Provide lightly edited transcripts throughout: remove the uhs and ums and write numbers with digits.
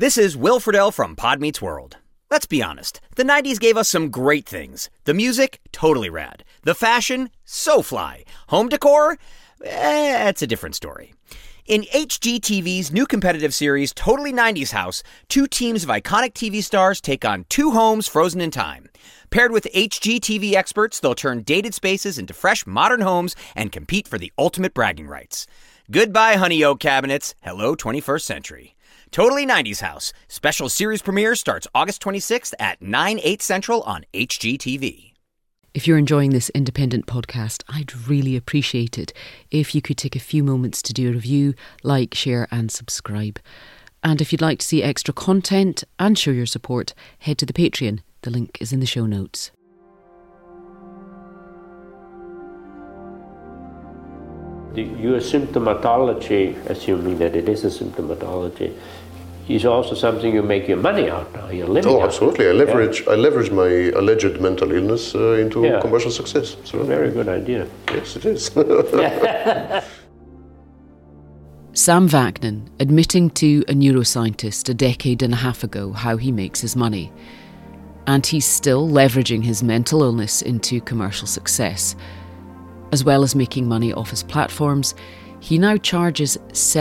This is Will Friedle from Pod Meets World. Let's be honest, the 90s gave us some great things. The music, totally rad. The fashion, so fly. Home decor, it's a different story. In HGTV's new competitive series, Totally 90s House, two teams of iconic TV stars take on two homes frozen in time. Paired with HGTV experts, they'll turn dated spaces into fresh, modern homes and compete for the ultimate bragging rights. Goodbye, honey oak cabinets. Hello, 21st century. Totally 90s House. Special series premiere starts August 26th at 9/8 Central on HGTV. If you're enjoying this independent podcast, I'd really appreciate it if you could take a few moments to do a review, like, share and subscribe. And if you'd like to see extra content and show your support, head to the Patreon. The link is in the show notes. Your symptomatology, assuming that it is a symptomatology, is also something you make your money out now. You're living out. Absolutely. I leverage my alleged mental illness into commercial success. So, very good idea. Yes, it is. Sam Vaknin admitting to a neuroscientist a decade and a half ago how he makes his money. And he's still leveraging his mental illness into commercial success. As well as making money off his platforms, he now charges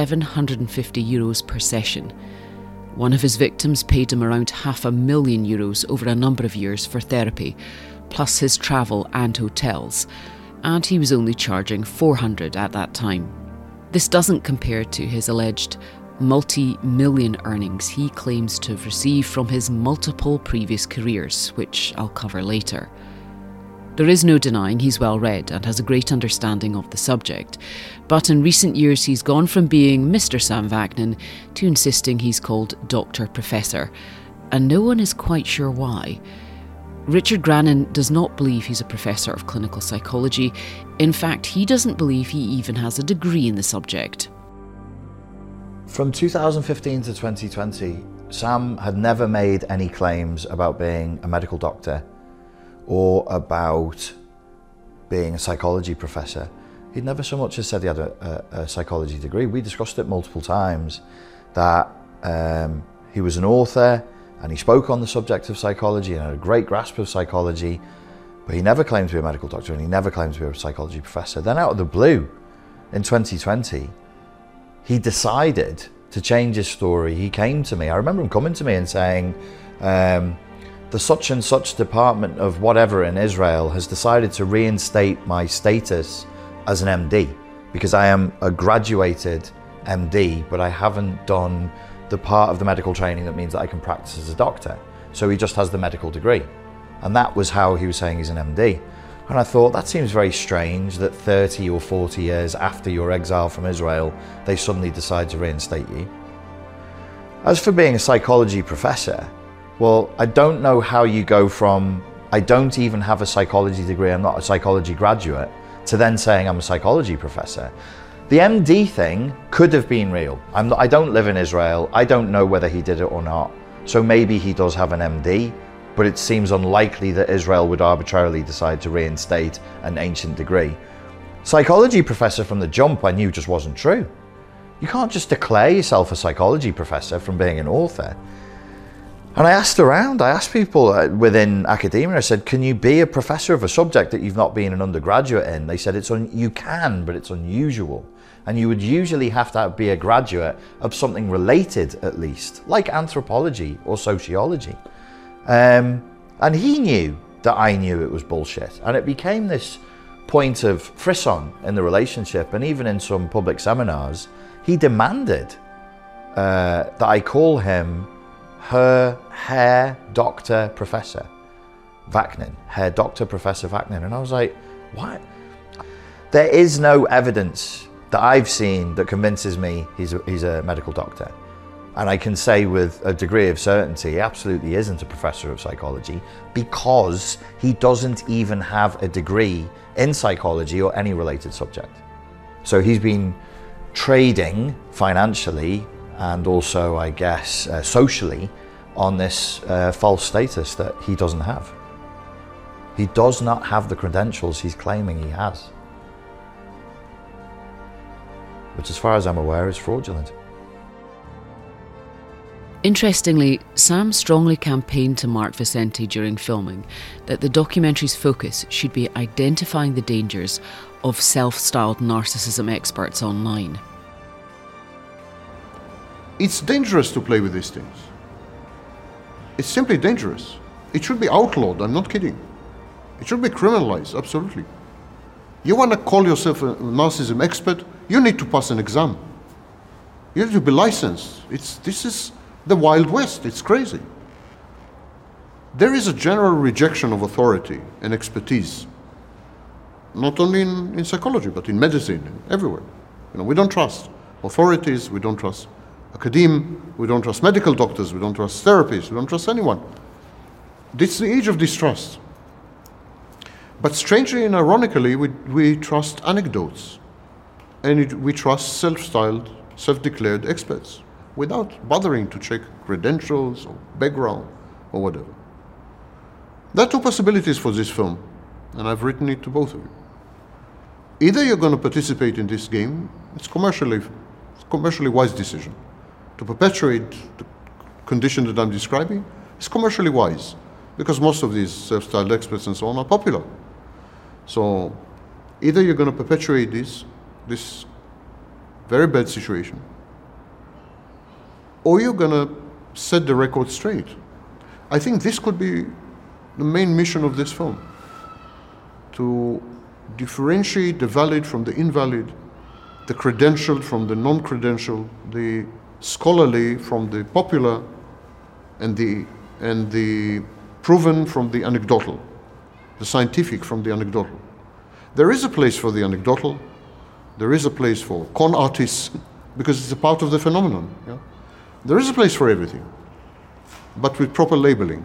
€750 per session. One of his victims paid him around €500,000 over a number of years for therapy, plus his travel and hotels, and he was only charging $400 at that time. This doesn't compare to his alleged multi-million earnings he claims to have received from his multiple previous careers, which I'll cover later. There is no denying he's well read and has a great understanding of the subject, but in recent years he's gone from being Mr. Sam Vaknin to insisting he's called Dr. Professor, and no one is quite sure why. Richard Grannon does not believe he's a professor of clinical psychology. In fact, he doesn't believe he even has a degree in the subject. From 2015 to 2020, Sam had never made any claims about being a medical doctor or about being a psychology professor. He'd never so much as said he had a psychology degree. We discussed it multiple times that he was an author and he spoke on the subject of psychology and had a great grasp of psychology, but he never claimed to be a medical doctor and he never claimed to be a psychology professor. Then out of the blue, in 2020, he decided to change his story. He came to me. I remember him coming to me and saying, the such and such department of whatever in Israel has decided to reinstate my status as an MD because I am a graduated MD, but I haven't done the part of the medical training that means that I can practice as a doctor. So he just has the medical degree. And that was how he was saying he's an MD. And I thought, that seems very strange that 30 or 40 years after your exile from Israel, they suddenly decide to reinstate you. As for being a psychology professor, well, I don't know how you go from, I don't even have a psychology degree, I'm not a psychology graduate, to then saying I'm a psychology professor. The MD thing could have been real. I don't live in Israel. I don't know whether he did it or not. So maybe he does have an MD, but it seems unlikely that Israel would arbitrarily decide to reinstate an ancient degree. Psychology professor from the jump I knew just wasn't true. You can't just declare yourself a psychology professor from being an author. And I asked around, I asked people within academia, I said, can you be a professor of a subject that you've not been an undergraduate in? They said, you can, but it's unusual. And you would usually have to be a graduate of something related, at least, like anthropology or sociology. And he knew that I knew it was bullshit. And it became this point of frisson in the relationship. And even in some public seminars, he demanded that I call him her Herr Dr. Professor Vaknin, Herr Dr. Professor Vaknin. And I was like, what? There is no evidence that I've seen that convinces me he's a medical doctor. And I can say with a degree of certainty, he absolutely isn't a professor of psychology because he doesn't even have a degree in psychology or any related subject. So he's been trading financially and also, I guess, socially on this false status that he doesn't have. He does not have the credentials he's claiming he has, which as far as I'm aware is fraudulent. Interestingly, Sam strongly campaigned to Mark Vicente during filming that the documentary's focus should be identifying the dangers of self-styled narcissism experts online. It's dangerous to play with these things. It's simply dangerous. It should be outlawed, I'm not kidding. It should be criminalized, absolutely. You want to call yourself a narcissism expert, you need to pass an exam. You need to be licensed. This is the Wild West, it's crazy. There is a general rejection of authority and expertise, not only in psychology, but in medicine, everywhere. We don't trust authorities, we don't trust academia, we don't trust medical doctors, we don't trust therapists, we don't trust anyone. It's the age of distrust. But strangely and ironically, we trust anecdotes, and we trust self-styled, self-declared experts without bothering to check credentials or background or whatever. There are two possibilities for this film, and I've written it to both of you. Either you're going to participate in this game, it's commercially wise decision. To perpetuate the condition that I'm describing is commercially wise, because most of these self-styled experts and so on are popular. So either you're going to perpetuate this very bad situation, or you're going to set the record straight. I think this could be the main mission of this film, to differentiate the valid from the invalid, the credentialed from the non-credentialed, the scholarly from the popular, and the proven from the anecdotal, the scientific from the anecdotal. There is a place for the anecdotal, there is a place for con artists, because it's a part of the phenomenon. Yeah? There is a place for everything, but with proper labeling.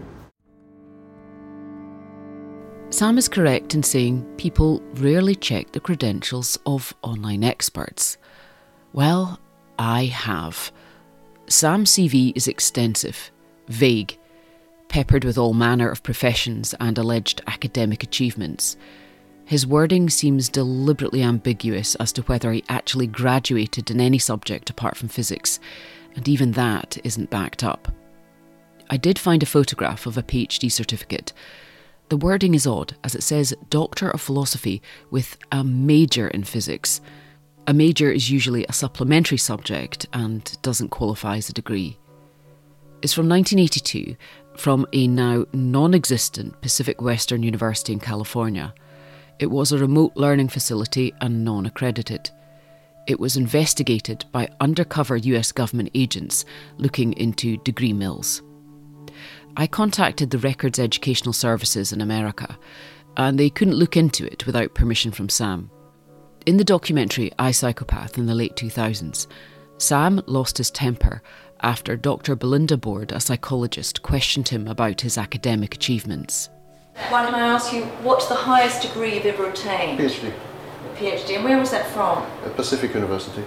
Sam is correct in saying people rarely check the credentials of online experts. Well, I have. Sam's CV is extensive, vague, peppered with all manner of professions and alleged academic achievements. His wording seems deliberately ambiguous as to whether he actually graduated in any subject apart from physics, and even that isn't backed up. I did find a photograph of a PhD certificate. The wording is odd, as it says Doctor of Philosophy with a major in physics. A major is usually a supplementary subject and doesn't qualify as a degree. It's from 1982, from a now non-existent Pacific Western University in California. It was a remote learning facility and non-accredited. It was investigated by undercover US government agents looking into degree mills. I contacted the Records Educational Services in America, and they couldn't look into it without permission from Sam. In the documentary I, Psychopath in the late 2000s, Sam lost his temper after Dr. Belinda Board, a psychologist, questioned him about his academic achievements. Why can I ask you, what's the highest degree you've ever attained? PhD. A PhD, and where was that from? At Pacific University.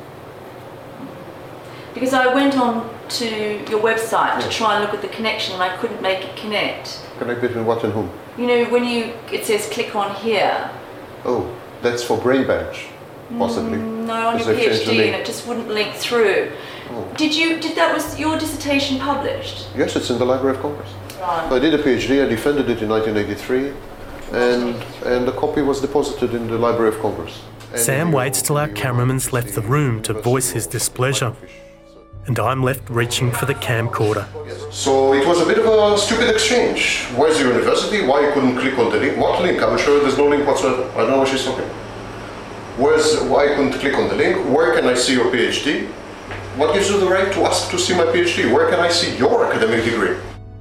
Because I went on to your website to try and look at the connection and I couldn't make it connect. Connect between what and whom? You know, when it says click on here. Oh, that's for BrainBench, possibly. No, on your PhD, and it just wouldn't link through. Oh. Was your dissertation published? Yes, it's in the Library of Congress. Right. I did a PhD, I defended it in 1983, and the copy was deposited in the Library of Congress. Sam waits till our cameraman's left the room to voice his displeasure, and I'm left reaching for the camcorder. So it was a bit of a stupid exchange. Where's the university? Why you couldn't click on the link? What link? I'm sure there's no link whatsoever. I don't know what she's talking about. Why I couldn't click on the link? Where can I see your PhD? What gives you the right to ask to see my PhD? Where can I see your academic degree?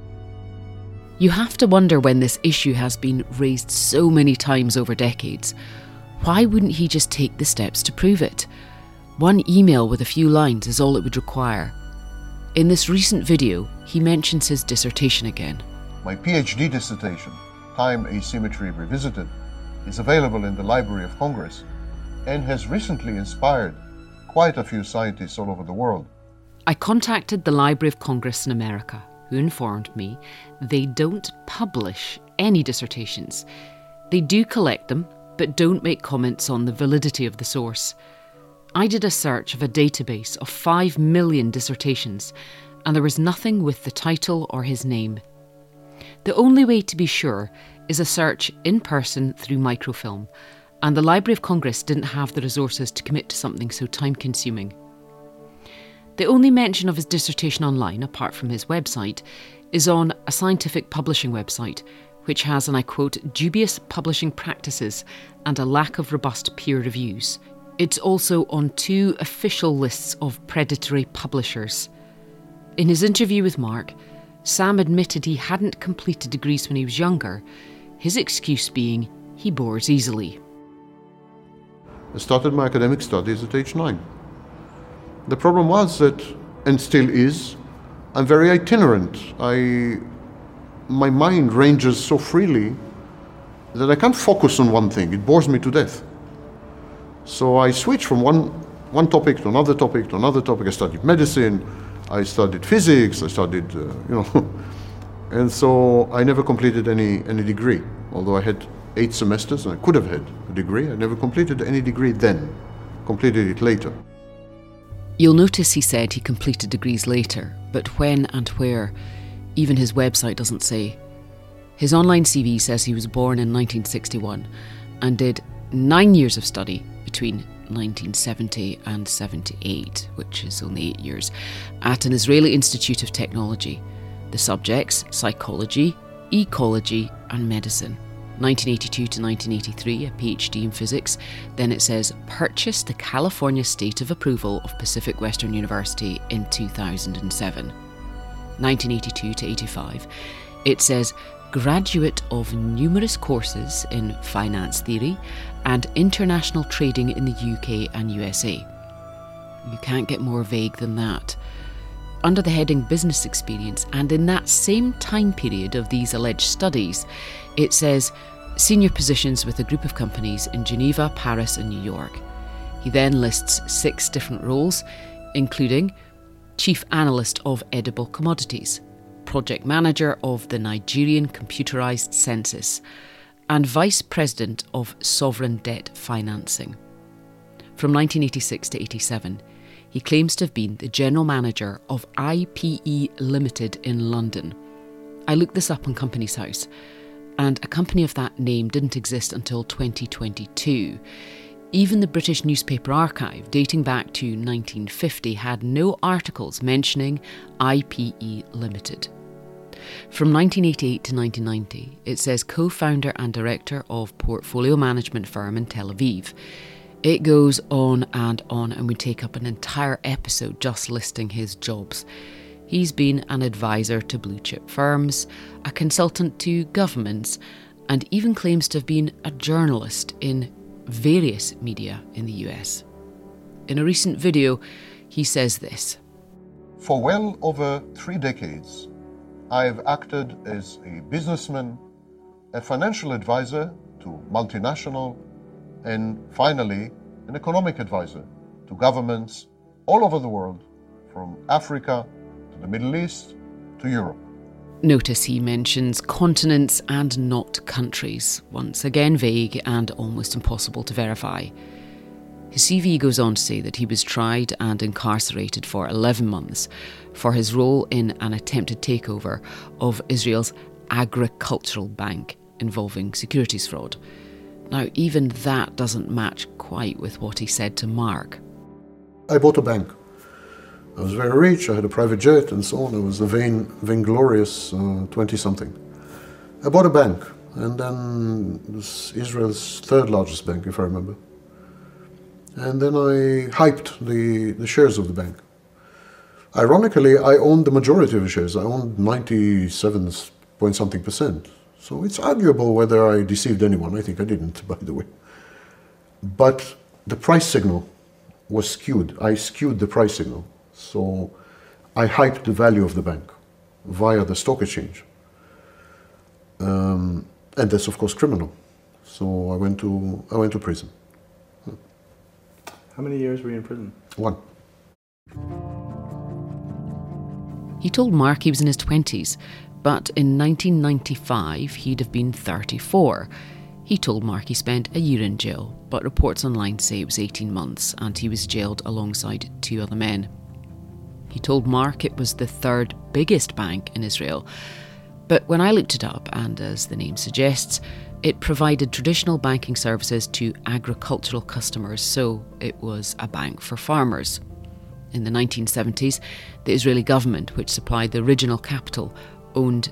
You have to wonder, when this issue has been raised so many times over decades, why wouldn't he just take the steps to prove it? One email with a few lines is all it would require. In this recent video, he mentions his dissertation again. My PhD dissertation, Time Asymmetry Revisited, is available in the Library of Congress and has recently inspired quite a few scientists all over the world. I contacted the Library of Congress in America, who informed me they don't publish any dissertations. They do collect them, but don't make comments on the validity of the source. I did a search of a database of 5 million dissertations, and there was nothing with the title or his name. The only way to be sure is a search in person through microfilm, and the Library of Congress didn't have the resources to commit to something so time-consuming. The only mention of his dissertation online, apart from his website, is on a scientific publishing website, which has, and I quote, dubious publishing practices and a lack of robust peer reviews. It's also on 2 official lists of predatory publishers. In his interview with Mark, Sam admitted he hadn't completed degrees when he was younger, his excuse being he bores easily. I started my academic studies at age 9. The problem was that, and still is, I'm very itinerant. My mind ranges so freely that I can't focus on one thing. It bores me to death. So I switch from one topic to another topic to another topic. I studied medicine, I studied physics, I studied, and so I never completed any degree. Although I had 8 semesters and I could have had a degree, I never completed any degree then, completed it later. You'll notice he said he completed degrees later, but when and where, even his website doesn't say. His online CV says he was born in 1961 and did 9 years of study between 1970 and 78, which is only 8 years, at an Israeli Institute of Technology. The subjects, psychology, ecology and medicine. 1982 to 1983, a PhD in physics. Then it says, purchased the California State of Approval of Pacific Western University in 2007. 1982 to 85, it says, graduate of numerous courses in finance theory and international trading in the UK and USA. You can't get more vague than that. Under the heading business experience, and in that same time period of these alleged studies, it says senior positions with a group of companies in Geneva, Paris and New York. He then lists 6 different roles, including Chief Analyst of Edible Commodities, Project Manager of the Nigerian Computerized Census, and Vice President of Sovereign Debt Financing. From 1986 to 87, he claims to have been the General Manager of IPE Limited in London. I looked this up on Companies House, and a company of that name didn't exist until 2022. Even the British Newspaper Archive, dating back to 1950, had no articles mentioning IPE Limited. From 1988 to 1990, it says co-founder and director of portfolio management firm in Tel Aviv. It goes on, and we take up an entire episode just listing his jobs. He's been an advisor to blue-chip firms, a consultant to governments, and even claims to have been a journalist in various media in the US. In a recent video, he says this. For well over 3 decades, I have acted as a businessman, a financial advisor to multinational, and finally, an economic advisor to governments all over the world, from Africa to the Middle East to Europe. Notice he mentions continents and not countries, once again vague and almost impossible to verify. His CV goes on to say that he was tried and incarcerated for 11 months for his role in an attempted takeover of Israel's agricultural bank involving securities fraud. Now, even that doesn't match quite with what he said to Mark. I bought a bank. I was very rich, I had a private jet and so on. I was a vainglorious 20-something. I bought a bank, and then it was Israel's 3rd largest bank, if I remember. And then I hyped the shares of the bank. Ironically, I owned the majority of the shares. I owned 97-point-something%. So it's arguable whether I deceived anyone. I think I didn't, by the way. But the price signal was skewed. I skewed the price signal. So I hyped the value of the bank via the stock exchange. And that's, of course, criminal. So I went to prison. How many years were you in prison? 1. He told Mark he was in his 20s, but in 1995 he'd have been 34. He told Mark he spent a year in jail, but reports online say it was 18 months and he was jailed alongside 2 other men. He told Mark it was the third biggest bank in Israel. But when I looked it up, and as the name suggests, it provided traditional banking services to agricultural customers, so it was a bank for farmers. In the 1970s, the Israeli government, which supplied the original capital, owned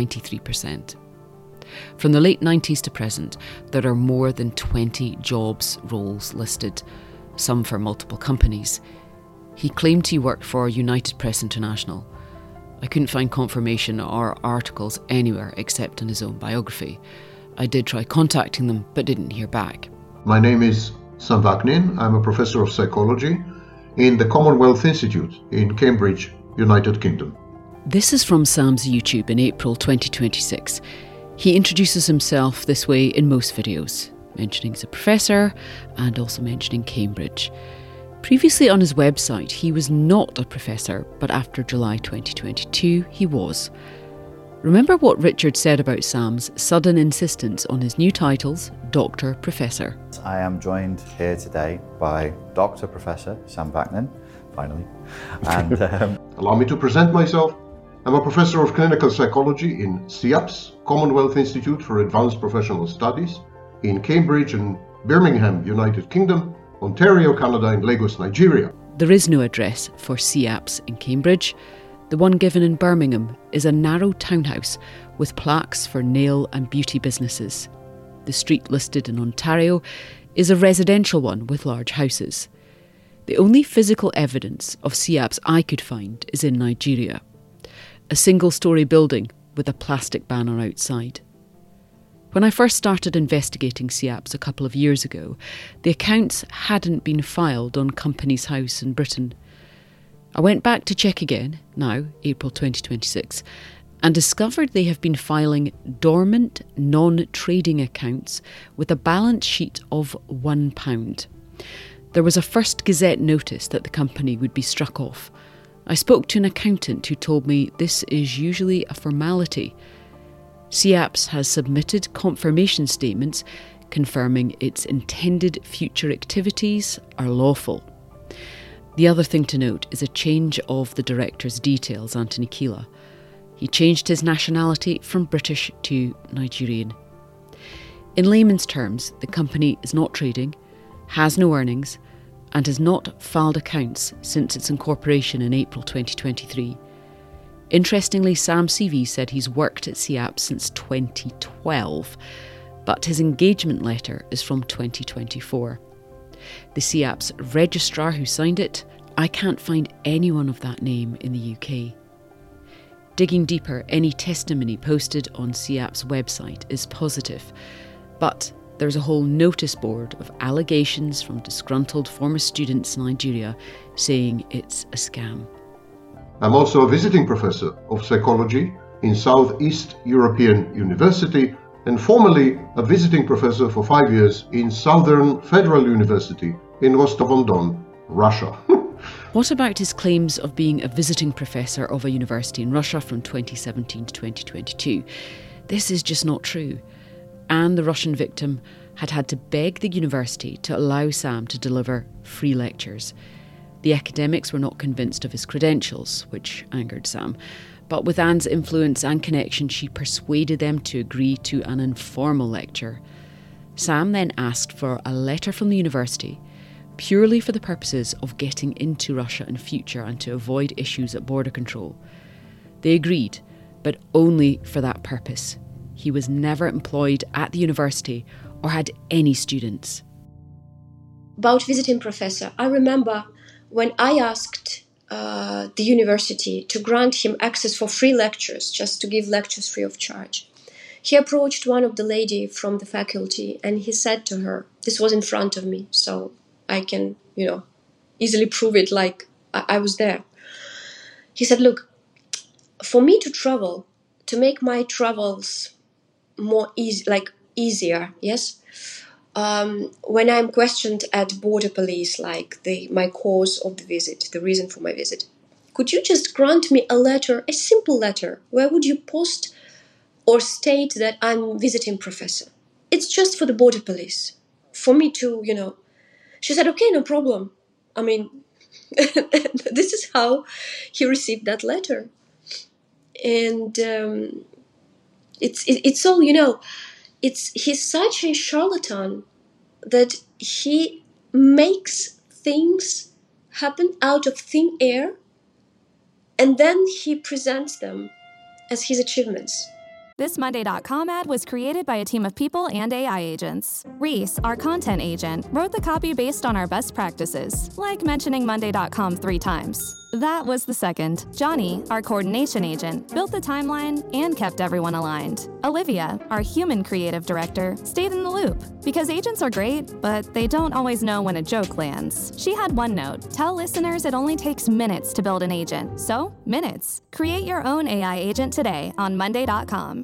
93%. From the late 90s to present, there are more than 20 jobs roles listed, some for multiple companies. He claimed he worked for United Press International. I couldn't find confirmation or articles anywhere except in his own biography. I did try contacting them, but didn't hear back. My name is Sam Vaknin. I'm a professor of psychology in the Commonwealth Institute in Cambridge, United Kingdom. This is from Sam's YouTube in April 2026. He introduces himself this way in most videos, mentioning he's a professor and also mentioning Cambridge. Previously on his website, he was not a professor, but after July 2022, he was. Remember what Richard said about Sam's sudden insistence on his new titles, Doctor Professor. I am joined here today by Dr. Professor Sam Vaknin, finally. And Allow me to present myself. I'm a professor of clinical psychology in CIAPS, Commonwealth Institute for Advanced Professional Studies, in Cambridge and Birmingham, United Kingdom, Ontario, Canada, and Lagos, Nigeria. There is no address for CIAPS in Cambridge. The one given in Birmingham is a narrow townhouse with plaques for nail and beauty businesses. The street listed in Ontario is a residential one with large houses. The only physical evidence of CIAPS I could find is in Nigeria. A single-storey building with a plastic banner outside. When I first started investigating CIAPS a couple of years ago, the accounts hadn't been filed on Companies House in Britain. I went back to check again, now, April 2026, and discovered they have been filing dormant, non-trading accounts with a balance sheet of £1. There was a first Gazette notice that the company would be struck off. I spoke to an accountant who told me this is usually a formality. CIAPS has submitted confirmation statements confirming its intended future activities are lawful. The other thing to note is a change of the director's details, Anthony Keela. He changed his nationality from British to Nigerian. In layman's terms, the company is not trading, has no earnings, and has not filed accounts since its incorporation in April 2023. Interestingly, Sam's CV said he's worked at CIAPS since 2012, but his engagement letter is from 2024. The CIAPS registrar who signed it, I can't find anyone of that name in the UK. Digging deeper, any testimony posted on CIAP's website is positive, but there's a whole notice board of allegations from disgruntled former students in Nigeria saying it's a scam. I'm also a visiting professor of psychology in Southeast European University and formerly a visiting professor for 5 years in Southern Federal University in Rostov-on-Don, Russia. What about his claims of being a visiting professor of a university in Russia from 2017 to 2022? This is just not true. And the Russian victim had to beg the university to allow Sam to deliver free lectures. The academics were not convinced of his credentials, which angered Sam. But with Anne's influence and connection, she persuaded them to agree to an informal lecture. Sam then asked for a letter from the university, purely for the purposes of getting into Russia in future and to avoid issues at border control. They agreed, but only for that purpose. He was never employed at the university or had any students. About visiting professor, I remember when I asked the university to grant him access for free lectures, just to give lectures free of charge. He approached one of the lady from the faculty and he said to her, this was in front of me, so I can, easily prove it like I was there. He said, look, for me to travel, to make my travels more easier, yes? When I'm questioned at border police, like my cause of the visit, the reason for my visit, could you just grant me a letter, a simple letter? Where would you post or state that I'm visiting professor? It's just for the border police, for me to, She said, okay, no problem. I mean, This is how he received that letter. And it's all, he's such a charlatan that he makes things happen out of thin air, and then he presents them as his achievements. This Monday.com ad was created by a team of people and AI agents. Reese, our content agent, wrote the copy based on our best practices, like mentioning Monday.com 3 times. That was the second. Johnny, our coordination agent, built the timeline and kept everyone aligned. Olivia, our human creative director, stayed in the loop. Because agents are great, but they don't always know when a joke lands. She had one note: tell listeners it only takes minutes to build an agent. So, minutes. Create your own AI agent today on Monday.com.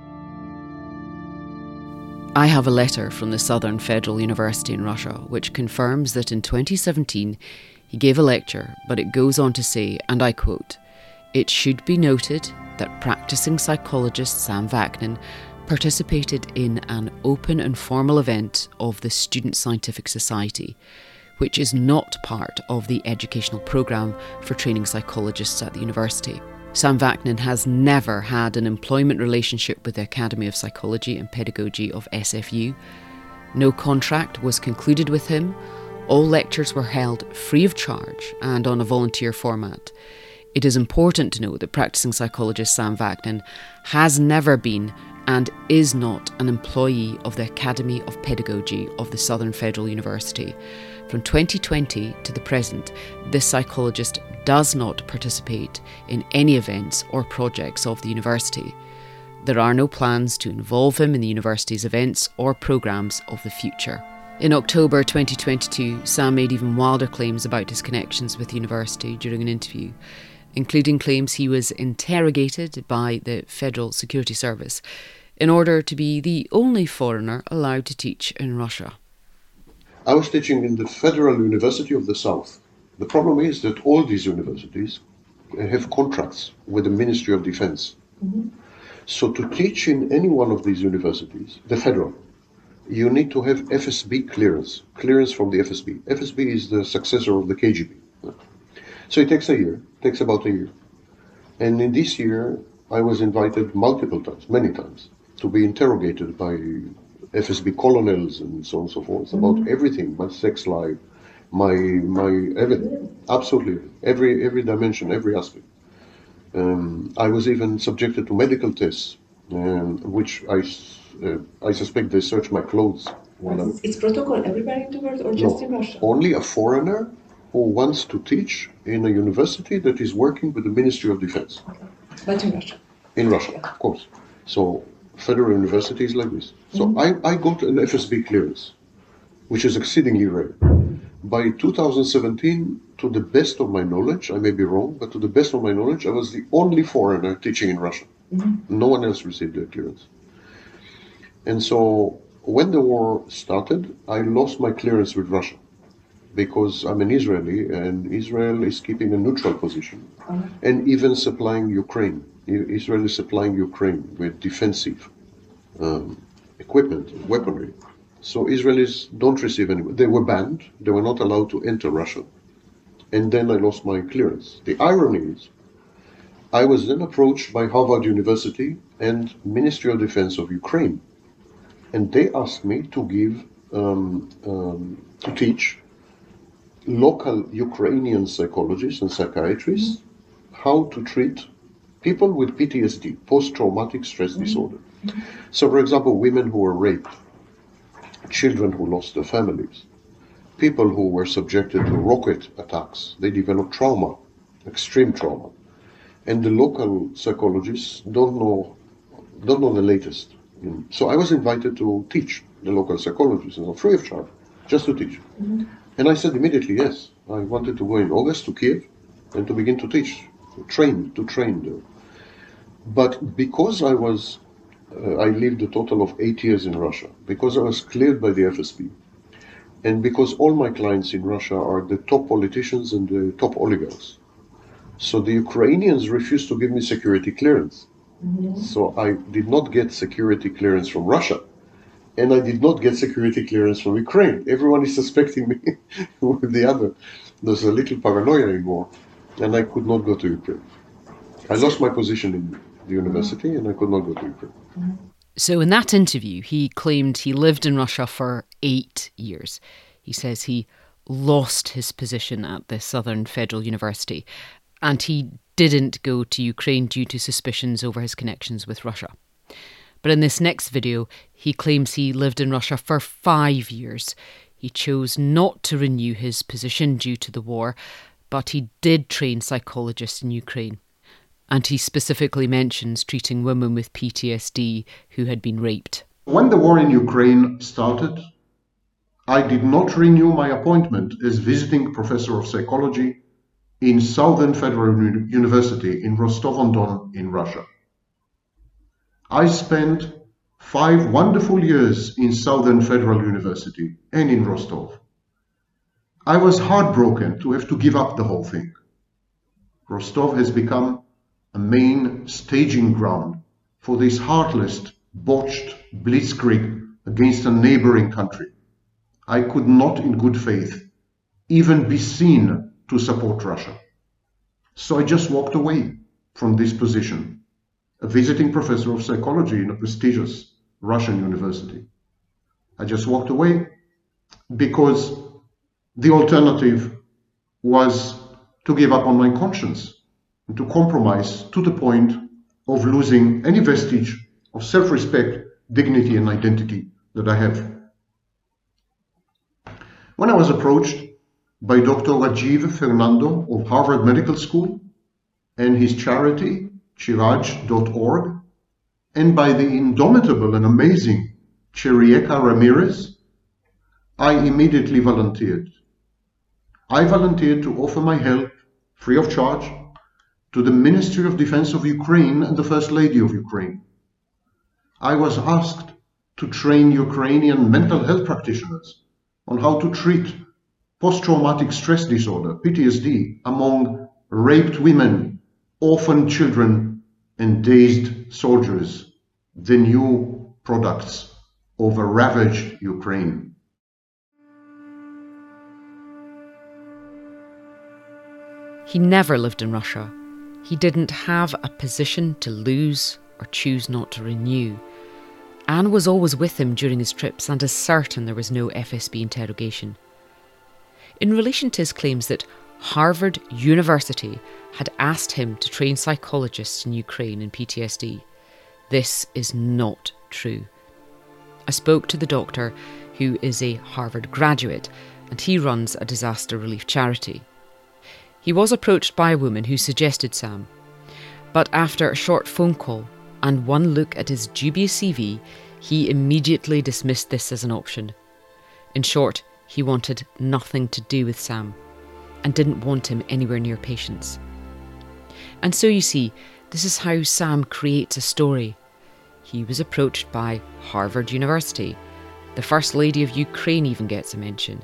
I have a letter from the Southern Federal University in Russia which confirms that in 2017 he gave a lecture, but it goes on to say, and I quote, "It should be noted that practicing psychologist Sam Vaknin participated in an open and formal event of the Student Scientific Society, which is not part of the educational programme for training psychologists at the university. Sam Vaknin has never had an employment relationship with the Academy of Psychology and Pedagogy of SFU. No contract was concluded with him. All lectures were held free of charge and on a volunteer format. It is important to note that practicing psychologist Sam Vaknin has never been and is not an employee of the Academy of Pedagogy of the Southern Federal University. From 2020 to the present, this psychologist does not participate in any events or projects of the university. There are no plans to involve him in the university's events or programmes of the future." In October 2022, Sam made even wilder claims about his connections with the university during an interview, including claims he was interrogated by the Federal Security Service in order to be the only foreigner allowed to teach in Russia. I was teaching in the Federal University of the South. The problem is that all these universities have contracts with the Ministry of Defense. Mm-hmm. So to teach in any one of these universities, the federal, you need to have FSB clearance from the FSB. FSB is the successor of the KGB. So it takes about a year. And in this year, I was invited many times, to be interrogated by FSB colonels and so on and so forth about everything, my sex life, my everything, absolutely every dimension, every aspect. I was even subjected to medical tests, which I suspect they searched my clothes. It's protocol everywhere in the world or just in Russia? Only a foreigner who wants to teach in a university that is working with the Ministry of Defense. Okay. But in Russia? In Russia, of course. So federal universities like this. So I got an FSB clearance, which is exceedingly rare. By 2017, to the best of my knowledge, I may be wrong, but to the best of my knowledge, I was the only foreigner teaching in Russia. Mm-hmm. No one else received the clearance. And so when the war started, I lost my clearance with Russia because I'm an Israeli and Israel is keeping a neutral position and even supplying Ukraine. Israel is supplying Ukraine with defensive equipment, weaponry. So Israelis don't receive any. They were banned. They were not allowed to enter Russia. And then I lost my clearance. The irony is, I was then approached by Harvard University and Ministry of Defense of Ukraine. And they asked me to give, to teach local Ukrainian psychologists and psychiatrists how to treat people with PTSD, post-traumatic stress disorder. So, for example, women who were raped, children who lost their families, people who were subjected to rocket attacks, they developed trauma, extreme trauma. And the local psychologists don't know the latest. So I was invited to teach the local psychologists, free of charge, just to teach. Mm-hmm. And I said immediately yes. I wanted to go in August to Kiev and to begin to teach, to train there. But because I lived a total of 8 years in Russia, because I was cleared by the FSB, and because all my clients in Russia are the top politicians and the top oligarchs, so the Ukrainians refused to give me security clearance. Mm-hmm. So I did not get security clearance from Russia, and I did not get security clearance from Ukraine. Everyone is suspecting me with the other. there's a little paranoia anymore, and I could not go to Ukraine. I lost my position in the university and I could not go to Ukraine. So in that interview, he claimed he lived in Russia for 8 years. He says he lost his position at the Southern Federal University and he didn't go to Ukraine due to suspicions over his connections with Russia. But in this next video, he claims he lived in Russia for 5 years. He chose not to renew his position due to the war, but he did train psychologists in Ukraine. And he specifically mentions treating women with PTSD who had been raped. When the war in Ukraine started, I did not renew my appointment as visiting professor of psychology in Southern Federal University in Rostov-on-Don in Russia. I spent 5 wonderful years in Southern Federal University and in Rostov. I was heartbroken to have to give up the whole thing. Rostov has become a main staging ground for this heartless, botched blitzkrieg against a neighboring country. I could not, in good faith, even be seen to support Russia. So I just walked away from this position, a visiting professor of psychology in a prestigious Russian university. I just walked away because the alternative was to give up on my conscience and to compromise to the point of losing any vestige of self-respect, dignity and identity that I have. When I was approached by Dr. Rajiv Fernando of Harvard Medical School and his charity, Chiraj.org, and by the indomitable and amazing Chirieka Ramirez, I immediately volunteered. I volunteered to offer my help, free of charge, to the Ministry of Defense of Ukraine and the First Lady of Ukraine. I was asked to train Ukrainian mental health practitioners on how to treat post-traumatic stress disorder, PTSD, among raped women, orphaned children, and dazed soldiers, the new products of a ravaged Ukraine. He never lived in Russia. He didn't have a position to lose or choose not to renew. Anne was always with him during his trips and is certain there was no FSB interrogation. In relation to his claims that Harvard University had asked him to train psychologists in Ukraine and PTSD, this is not true. I spoke to the doctor, who is a Harvard graduate, and he runs a disaster relief charity. He was approached by a woman who suggested Sam, but after a short phone call and one look at his dubious CV, he immediately dismissed this as an option. In short, he wanted nothing to do with Sam and didn't want him anywhere near patients. And so you see, this is how Sam creates a story. He was approached by Harvard University. The First Lady of Ukraine even gets a mention.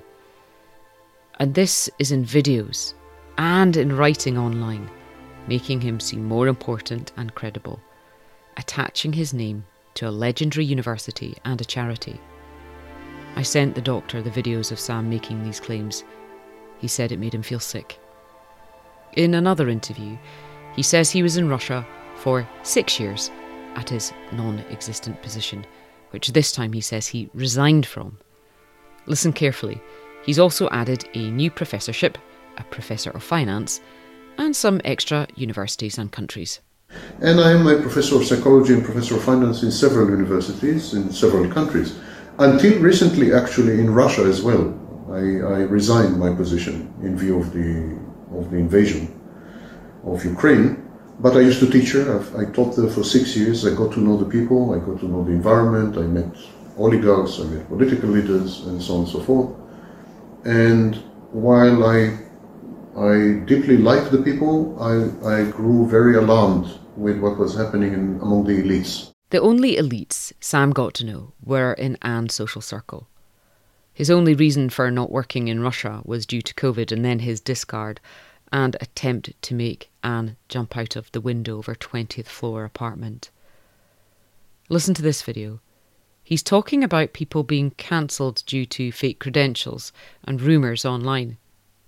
And this is in videos and in writing online, making him seem more important and credible, attaching his name to a legendary university and a charity. I sent the doctor the videos of Sam making these claims. He said it made him feel sick. In another interview, he says he was in Russia for 6 years at his non-existent position, which this time he says he resigned from. Listen carefully. He's also added a new professorship, a professor of finance, and some extra universities and countries. And I am a professor of psychology and professor of finance in several universities in several countries. Until recently, actually, in Russia as well. I resigned my position in view of the invasion of Ukraine. But I used to teach her. I taught there for 6 years. I got to know the people, I got to know the environment, I met oligarchs, I met political leaders, and so on and so forth. And while I deeply liked the people, I grew very alarmed with what was happening among the elites. The only elites Sam got to know were in Anne's social circle. His only reason for not working in Russia was due to COVID and then his discard and attempt to make Anne jump out of the window of her 20th floor apartment. Listen to this video. He's talking about people being cancelled due to fake credentials and rumours online.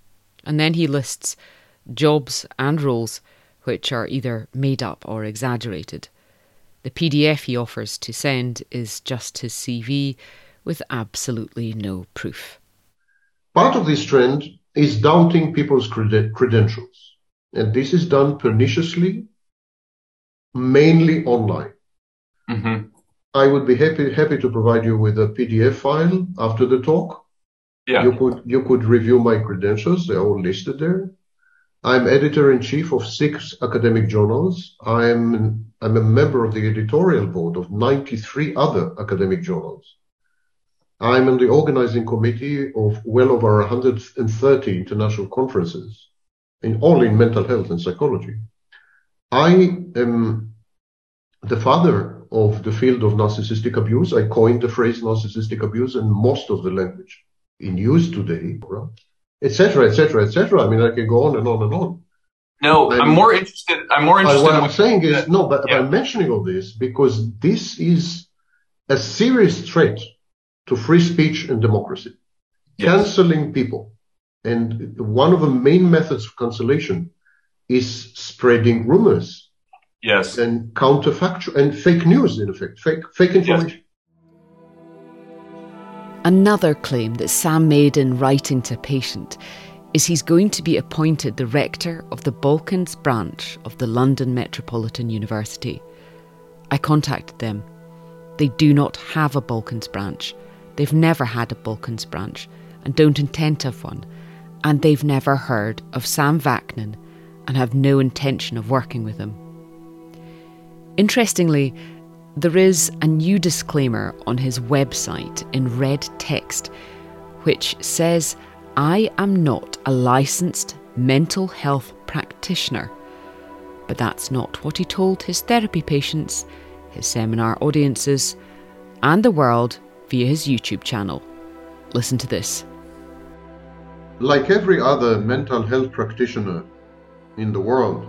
And then he lists jobs and roles which are either made up or exaggerated. The PDF he offers to send is just his CV with absolutely no proof. Part of this trend is doubting people's credentials. And this is done perniciously, mainly online. Mm-hmm. I would be happy to provide you with a PDF file after the talk. Yeah. You could review my credentials. They're all listed there. I'm editor-in-chief of 6 academic journals. I'm a member of the editorial board of 93 other academic journals. I'm on the organizing committee of well over 130 international conferences, all in mental health and psychology. I am the father of the field of narcissistic abuse. I coined the phrase narcissistic abuse in most of the language in use today, etc., etc., etc. I mean, I can go on and on and on. No, I'm more interested. What I'm saying is, I'm mentioning all this because this is a serious threat to free speech and democracy. Yes. Canceling people. And one of the main methods of cancellation is spreading rumors. Yes. And counterfactual and fake news, in effect, fake information. Yes. Another claim that Sam made in writing to a patient is he's going to be appointed the rector of the Balkans branch of the London Metropolitan University. I contacted them. They do not have a Balkans branch. They've never had a Balkans branch and don't intend to have one. And they've never heard of Sam Vaknin and have no intention of working with him. Interestingly, there is a new disclaimer on his website in red text which says, "I am not a licensed mental health practitioner." But that's not what he told his therapy patients, his seminar audiences, and the world via his YouTube channel. Listen to this. Like every other mental health practitioner in the world,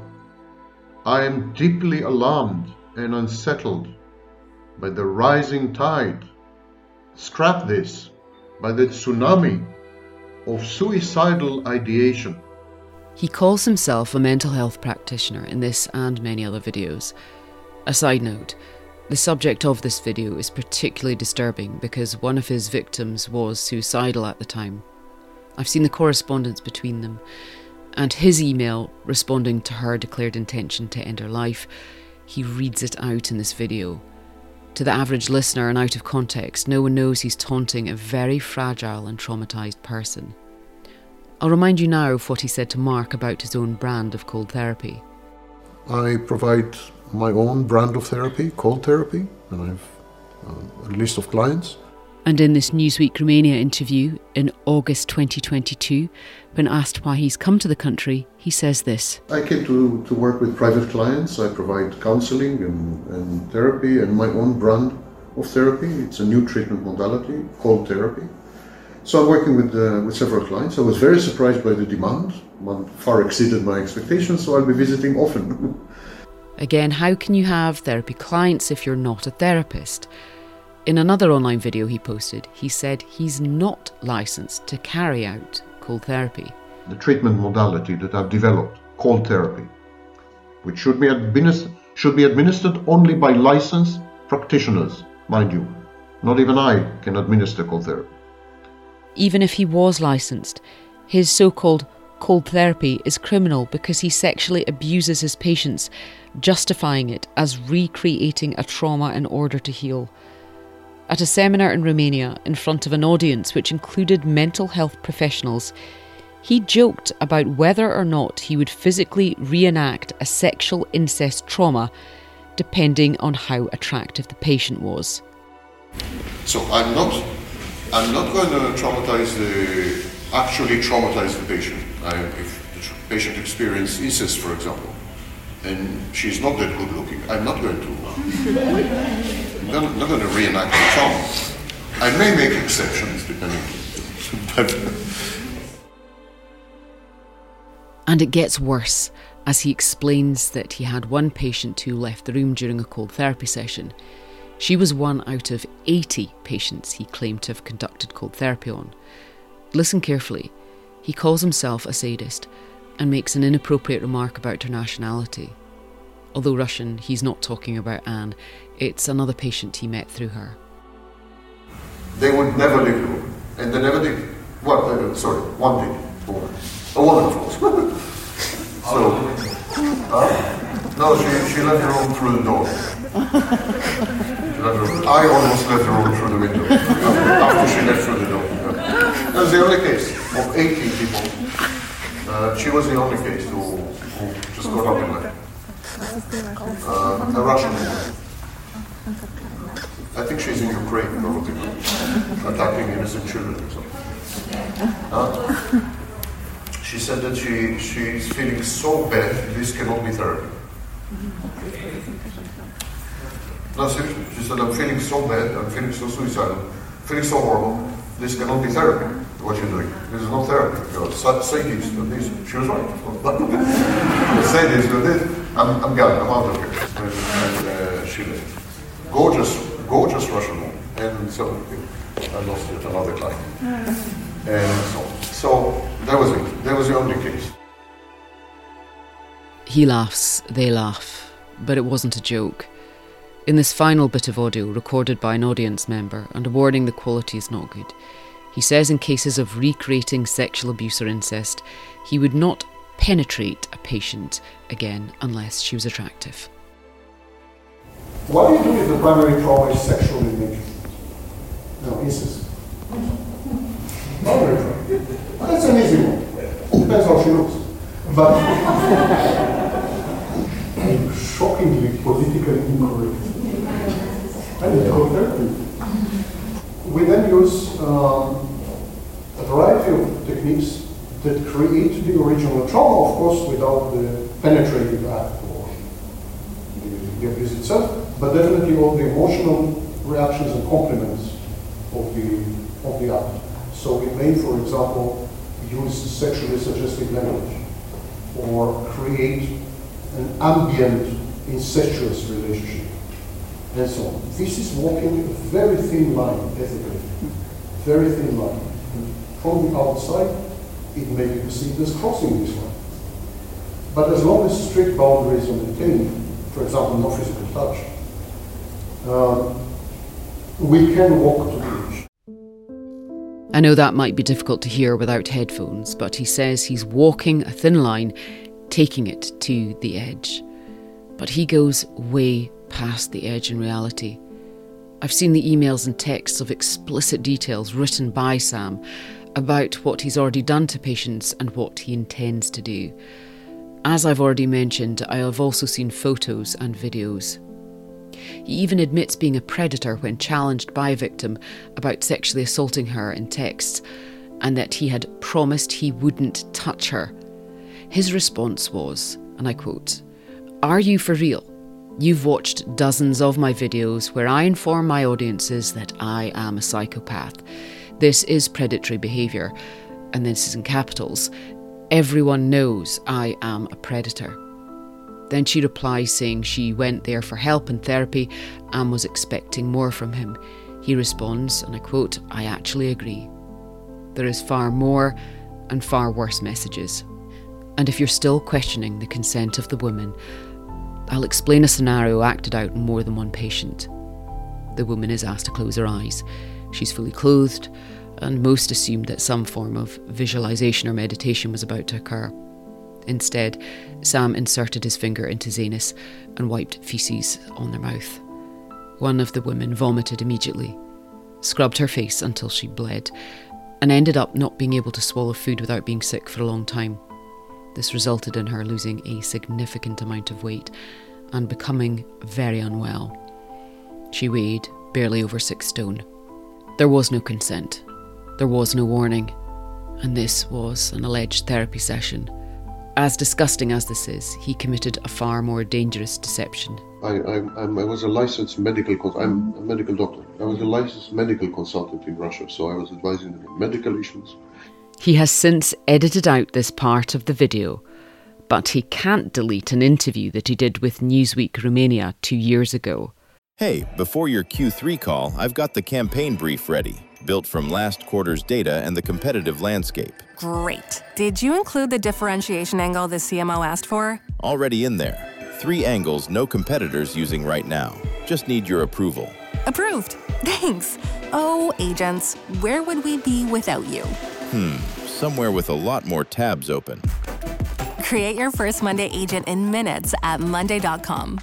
I am deeply alarmed and unsettled by the rising tide, scrap this, by the tsunami of suicidal ideation. He calls himself a mental health practitioner in this and many other videos. A side note, the subject of this video is particularly disturbing because one of his victims was suicidal at the time. I've seen the correspondence between them, and his email responding to her declared intention to end her life, he reads it out in this video. To the average listener and out of context, no one knows he's taunting a very fragile and traumatised person. I'll remind you now of what he said to Mark about his own brand of cold therapy. I provide my own brand of therapy, cold therapy, and I have a list of clients. And in this Newsweek Romania interview in August 2022, when asked why he's come to the country, he says this. I came to work with private clients. I provide counselling and therapy and my own brand of therapy. It's a new treatment modality, cold therapy. So I'm working with several clients. I was very surprised by the demand. One far exceeded my expectations, so I'll be visiting often. Again, how can you have therapy clients if you're not a therapist? In another online video he posted, he said he's not licensed to carry out cold therapy. The treatment modality that I've developed, cold therapy, which should be administered only by licensed practitioners, mind you. Not even I can administer cold therapy. Even if he was licensed, his so-called cold therapy is criminal because he sexually abuses his patients, justifying it as recreating a trauma in order to heal. At a seminar in Romania, in front of an audience which included mental health professionals, he joked about whether or not he would physically reenact a sexual incest trauma, depending on how attractive the patient was. So I'm not going to actually traumatize the patient. If the patient experiences incest, for example, and she's not that good looking, I'm not going to. I'm not going to reenact the trauma. I may make exceptions, depending. And it gets worse as he explains that he had one patient who left the room during a cold therapy session. She was one out of 80 patients he claimed to have conducted cold therapy on. Listen carefully. He calls himself a sadist and makes an inappropriate remark about her nationality. Although Russian, he's not talking about Anne. It's another patient he met through her. They would never leave the room, and they never did. Well, one did. A woman, of course. No, she left the room through the door. I almost left the room through the window after she left through the door. That was the only case of 18 people. She was the only case who just got up and left. A Russian woman. I think she's in Ukraine, probably, attacking innocent children or something. She said that she's feeling so bad, this cannot be therapy. No, seriously. She said, I'm feeling so bad, I'm feeling so suicidal, feeling so horrible, this cannot be therapy, what you're doing. This is not therapy. Say this, do this. She was right. Say this, do this. I'm gone, I'm out of here. And she left. Gorgeous Russian woman. And so I lost yet another client. And so that was it. That was the only case. He laughs, they laugh, but it wasn't a joke. In this final bit of audio recorded by an audience member and a warning the quality is not good, he says in cases of recreating sexual abuse or incest, he would not penetrate a patient again unless she was attractive. What do you do if the primary trauma is sexual in nature? No, incest. Primary trauma. That's an easy one. Depends how she looks. But I'm shockingly politically incorrect. I need to go therapy. We then use a variety of techniques that create the original trauma, of course, without the penetrative act or the abuse itself, but definitely all the emotional reactions and complements of the act. So we may, for example, use sexually suggestive language or create an ambient incestuous relationship and so on. This is walking a very thin line ethically, very thin line. And from the outside, it may be perceived as crossing this line. But as long as strict boundaries are maintained, for example, no physical touch, we can walk to the edge. I know that might be difficult to hear without headphones, but he says he's walking a thin line, taking it to the edge. But he goes way past the edge in reality. I've seen the emails and texts of explicit details written by Sam about what he's already done to patients and what he intends to do. As I've already mentioned, I have also seen photos and videos. He even admits being a predator when challenged by a victim about sexually assaulting her in texts, and that he had promised he wouldn't touch her. His response was, and I quote, "Are you for real? You've watched dozens of my videos where I inform my audiences that I am a psychopath. This is predatory behaviour," and this is in capitals. "Everyone knows I am a predator." Then she replies saying she went there for help and therapy and was expecting more from him. He responds, and I quote, "I actually agree. There is far more and far worse messages. And if you're still questioning the consent of the woman, I'll explain a scenario acted out in more than one patient. The woman is asked to close her eyes. She's fully clothed, and most assumed that some form of visualisation or meditation was about to occur. Instead, Sam inserted his finger into Zanus and wiped faeces on their mouth. One of the women vomited immediately, scrubbed her face until she bled, and ended up not being able to swallow food without being sick for a long time. This resulted in her losing a significant amount of weight and becoming very unwell. She weighed barely over 6 stone. There was no consent. There was no warning. And this was an alleged therapy session. As disgusting as this is, he committed a far more dangerous deception. I was a licensed I'm a medical doctor. I was a licensed medical consultant in Russia, so I was advising them on medical issues. He has since edited out this part of the video, but he can't delete an interview that he did with Newsweek Romania 2 years ago. Hey, before your Q3 call, I've got the campaign brief ready. built from last quarter's data and the competitive landscape. Great. Did you include the differentiation angle the CMO asked for? Already in there. 3 angles no competitors using right now. Just need your approval. Approved. Thanks. Oh, agents, where would we be without you? Somewhere with a lot more tabs open. Create your first Monday agent in minutes at monday.com.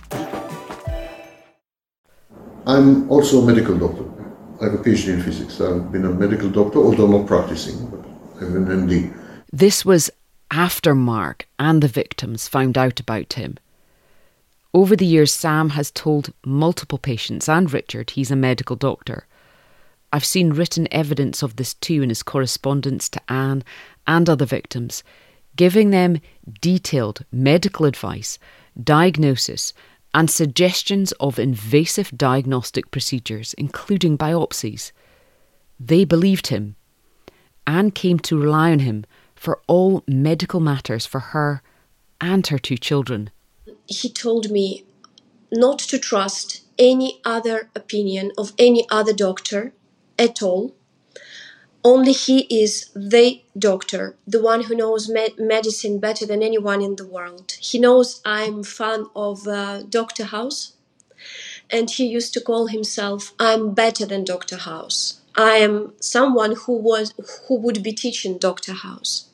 I'm also a medical doctor. I have a PhD in physics. I've been a medical doctor, although not practicing, but I have an MD. This was after Mark and the victims found out about him. Over the years, Sam has told multiple patients and Richard he's a medical doctor. I've seen written evidence of this too in his correspondence to Anne and other victims, giving them detailed medical advice, diagnosis, and suggestions of invasive diagnostic procedures, including biopsies. They believed him. Anne came to rely on him for all medical matters for her and her 2 children. He told me not to trust any other opinion of any other doctor at all. Only he is the doctor, the one who knows medicine better than anyone in the world. He knows I'm fan of Dr. House, and he used to call himself, I'm better than Dr. House. I am someone who would be teaching Dr. House.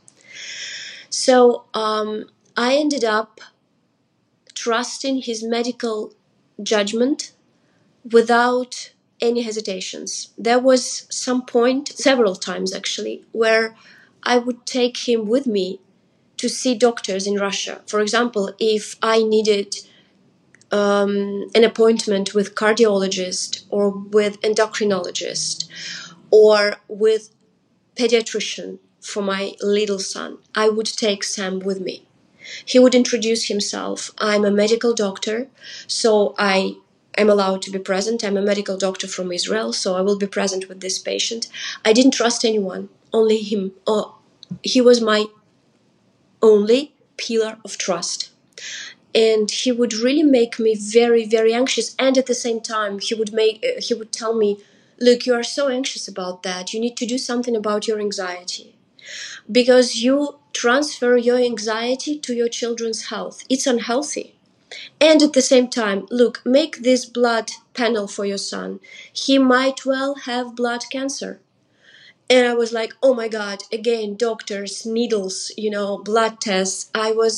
So I ended up trusting his medical judgment without any hesitations. There was some point, several times actually, where I would take him with me to see doctors in Russia. For example, if I needed an appointment with cardiologist or with endocrinologist or with pediatrician for my little son, I would take Sam with me. He would introduce himself. I'm a medical doctor, so I am allowed to be present. I'm a medical doctor from Israel, so I will be present with this patient. I didn't trust anyone, only him. He was my only pillar of trust. And he would really make me very, very anxious. And at the same time, he would tell me, look, you are so anxious about that. You need to do something about your anxiety. Because you transfer your anxiety to your children's health. It's unhealthy. And at the same time, look, make this blood panel for your son. He might well have blood cancer. And I was like, oh my God, again, doctors, needles, blood tests.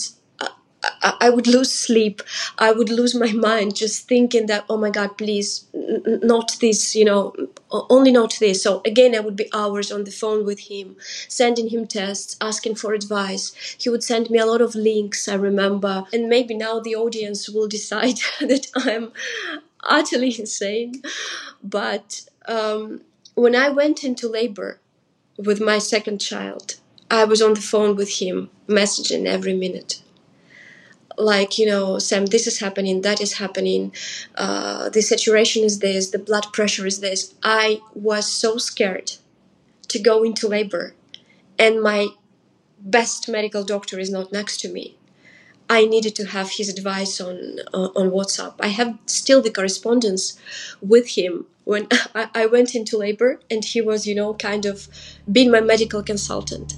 I would lose sleep. I would lose my mind just thinking that, oh my God, please, not this, only not this. So again, I would be hours on the phone with him, sending him tests, asking for advice. He would send me a lot of links, I remember. And maybe now the audience will decide that I'm utterly insane. But when I went into labor with my second child, I was on the phone with him, messaging every minute. Like, Sam, this is happening, that is happening, the saturation is this, the blood pressure is this. I was so scared to go into labor, and my best medical doctor is not next to me. I needed to have his advice on WhatsApp. I have still the correspondence with him when I went into labor, and he was, kind of being my medical consultant.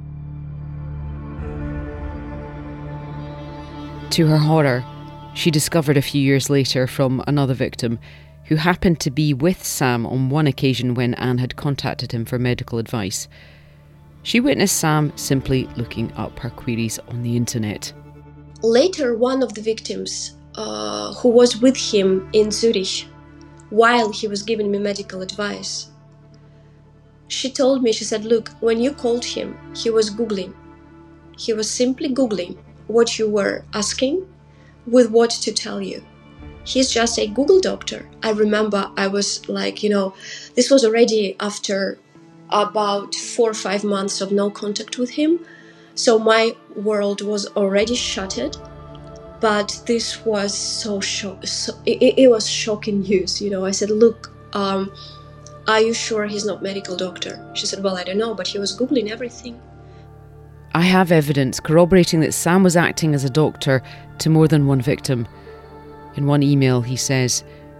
To her horror, she discovered a few years later from another victim who happened to be with Sam on one occasion when Anne had contacted him for medical advice. She witnessed Sam simply looking up her queries on the internet. Later, one of the victims who was with him in Zurich while he was giving me medical advice, she told me, she said, look, when you called him, he was Googling. He was simply Googling what you were asking with what to tell you. He's just a Google doctor. I remember I was like, this was already after about 4 or 5 months of no contact with him. So my world was already shuttered. But this was it was shocking news. I said, look, are you sure he's not a medical doctor? She said, well, I don't know, but he was Googling everything. I have evidence corroborating that Sam was acting as a doctor to more than one victim. In one email, he says,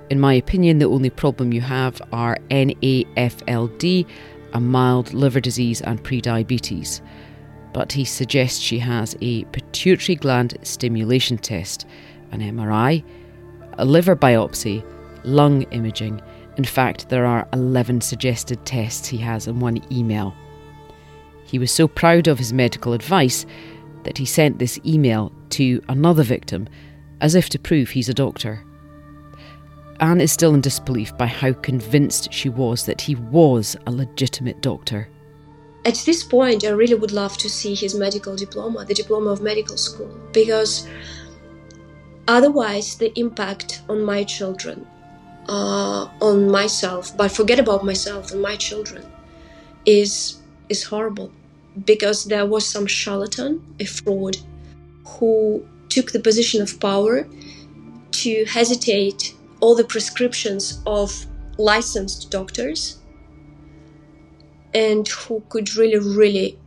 In my opinion, the only problem you have are NAFLD, a mild liver disease and prediabetes. But he suggests she has a pituitary gland stimulation test, an MRI, a liver biopsy, lung imaging. In fact, there are 11 suggested tests he has in one email. He was so proud of his medical advice that he sent this email to another victim, as if to prove he's a doctor. Anne is still in disbelief by how convinced she was that he was a legitimate doctor. At this point, I really would love to see his medical diploma, the diploma of medical school, because otherwise the impact on my children, on myself, but forget about myself and my children, is horrible. Because there was some charlatan, a fraud, who took the position of power to hesitate all the prescriptions of licensed doctors, and who could really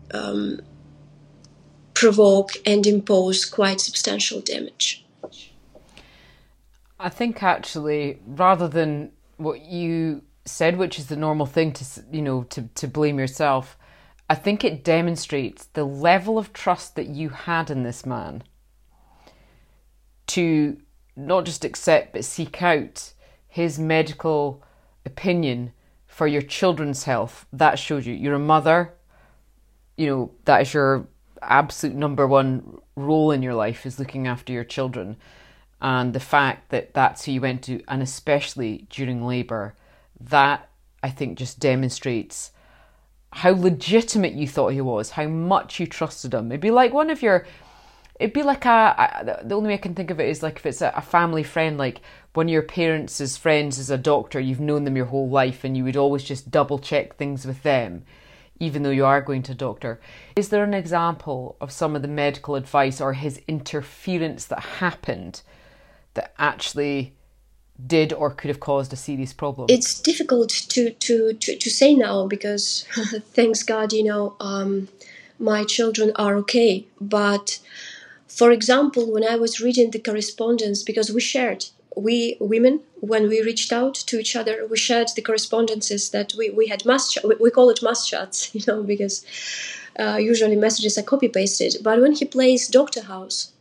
provoke and impose quite substantial damage. I think actually, rather than what you said, which is the normal thing to blame yourself, I think it demonstrates the level of trust that you had in this man to not just accept but seek out his medical opinion for your children's health. That shows you're a mother. That is your absolute number one role in your life, is looking after your children. And the fact that that's who you went to, and especially during labour, that I think just demonstrates how legitimate you thought he was, how much you trusted him. The only way I can think of it is like if it's a family friend, like one of your parents' friends is a doctor, you've known them your whole life, and you would always just double check things with them, even though you are going to a doctor. Is there an example of some of the medical advice or his interference that happened that actually did or could have caused a serious problem? It's difficult to say now because, thanks God, my children are okay. But, for example, when I was reading the correspondence, because we women, when we reached out to each other, we shared the correspondences that we had we call it mass chats, because usually messages are copy-pasted. But when he plays Dr. House,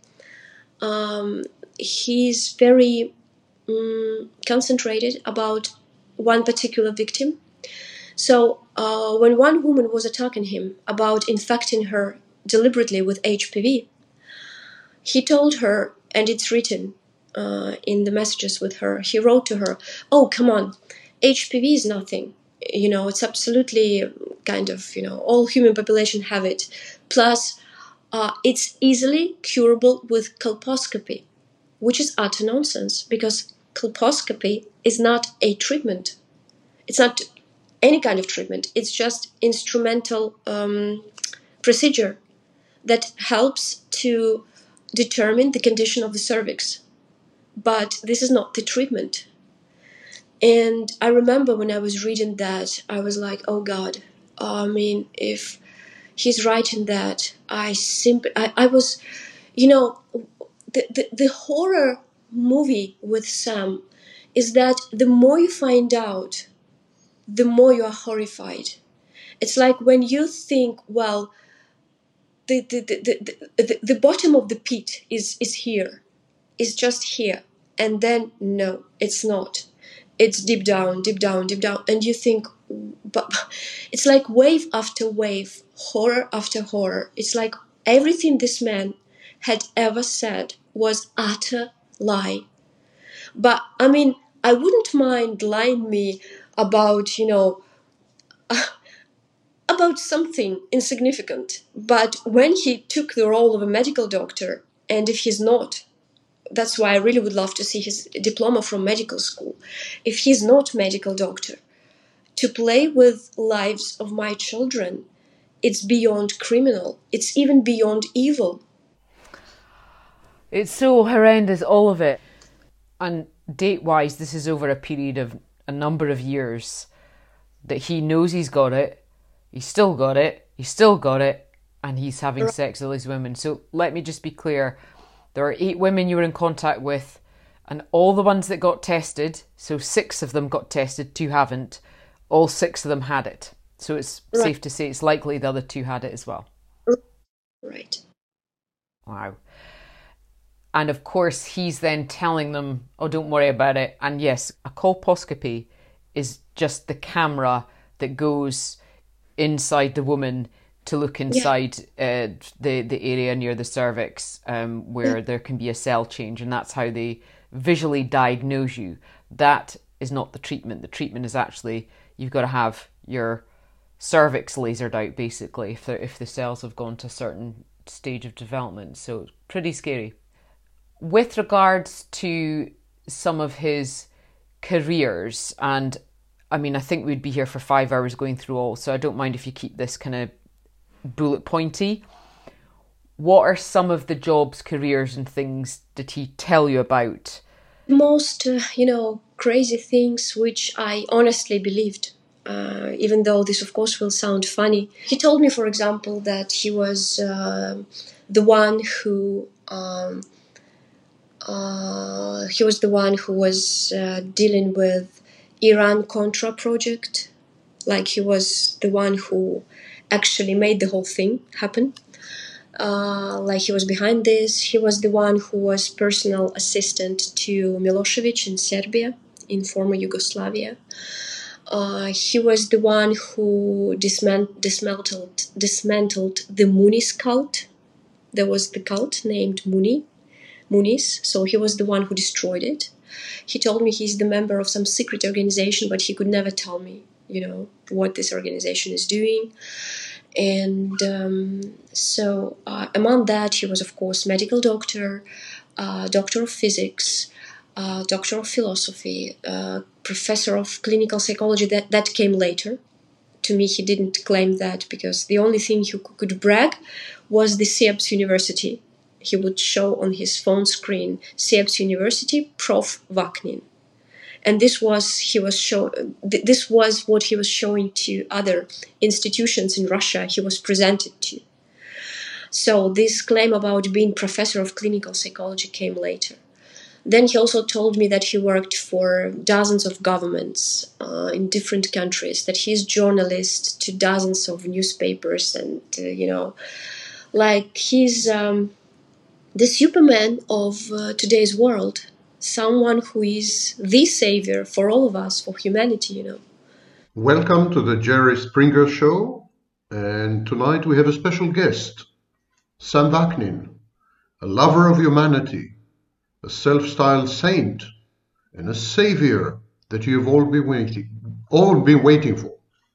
he's very concentrated about one particular victim. So when one woman was attacking him about infecting her deliberately with HPV, he told her, and it's written in the messages with her, he wrote to her, "Oh, come on, HPV is nothing. It's absolutely all human population have it. Plus, it's easily curable with colposcopy," which is utter nonsense, because colposcopy is not a treatment. It's not any kind of treatment. It's just instrumental procedure that helps to determine the condition of the cervix. But this is not the treatment. And I remember when I was reading that, I was like, oh God, if he's writing that, I was, the horror movie with Sam is that the more you find out, the more you are horrified. It's like when you think, well, the bottom of the pit is here, is just here, and then no, it's not. It's deep down, deep down, deep down, and you think, but it's like wave after wave, horror after horror. It's like everything this man had ever said was utter lie. But I wouldn't mind lying me about, about something insignificant. But when he took the role of a medical doctor, and if he's not, that's why I really would love to see his diploma from medical school. If he's not medical doctor, to play with lives of my children, it's beyond criminal. It's even beyond evil. It's so horrendous, all of it. And date-wise, this is over a period of a number of years that he knows he's got it, he's still got it, and he's having sex with all these women. So let me just be clear. There are 8 women you were in contact with, And all the ones that got tested, so 6 of them got tested, 2 haven't, all 6 of them had it. So it's safe to say it's likely the other 2 had it as well. Right. Wow. And of course, he's then telling them, oh, don't worry about it. And yes, a colposcopy is just the camera that goes inside the woman to look inside the area near the cervix where there can be a cell change. And that's how they visually diagnose you. That is not the treatment. The treatment is actually, you've got to have your cervix lasered out, basically, if the cells have gone to a certain stage of development. So it's pretty scary. With regards to some of his careers, and I mean, I think we'd be here for 5 hours going through all, so I don't mind if you keep this kind of bullet pointy. What are some of the jobs, careers and things did he tell you about? Most, crazy things which I honestly believed, even though this, of course, will sound funny. He told me, for example, that he was the one who was dealing with Iran-Contra project. Like, he was the one who actually made the whole thing happen. Like, he was behind this. He was the one who was personal assistant to Milosevic in Serbia, in former Yugoslavia. He was the one who dismantled the Muniz cult. There was the cult named Muniz, so he was the one who destroyed it. He told me he's the member of some secret organization, but he could never tell me, what this organization is doing. And so among that, he was, of course, medical doctor, doctor of physics, doctor of philosophy, professor of clinical psychology. That came later. To me, he didn't claim that because the only thing he could brag was the Sieps University. He would show on his phone screen, Sieps University, Prof. Vaknin. And this was what he was showing to other institutions in Russia he was presented to. So this claim about being professor of clinical psychology came later. Then he also told me that he worked for dozens of governments in different countries, that he's journalist to dozens of newspapers, and, like he's the Superman of today's world. Someone who is the savior for all of us, for humanity, Welcome to the Jerry Springer Show, and tonight we have a special guest, Sam Vaknin, a lover of humanity, a self-styled saint, and a savior that you've all been waiting for.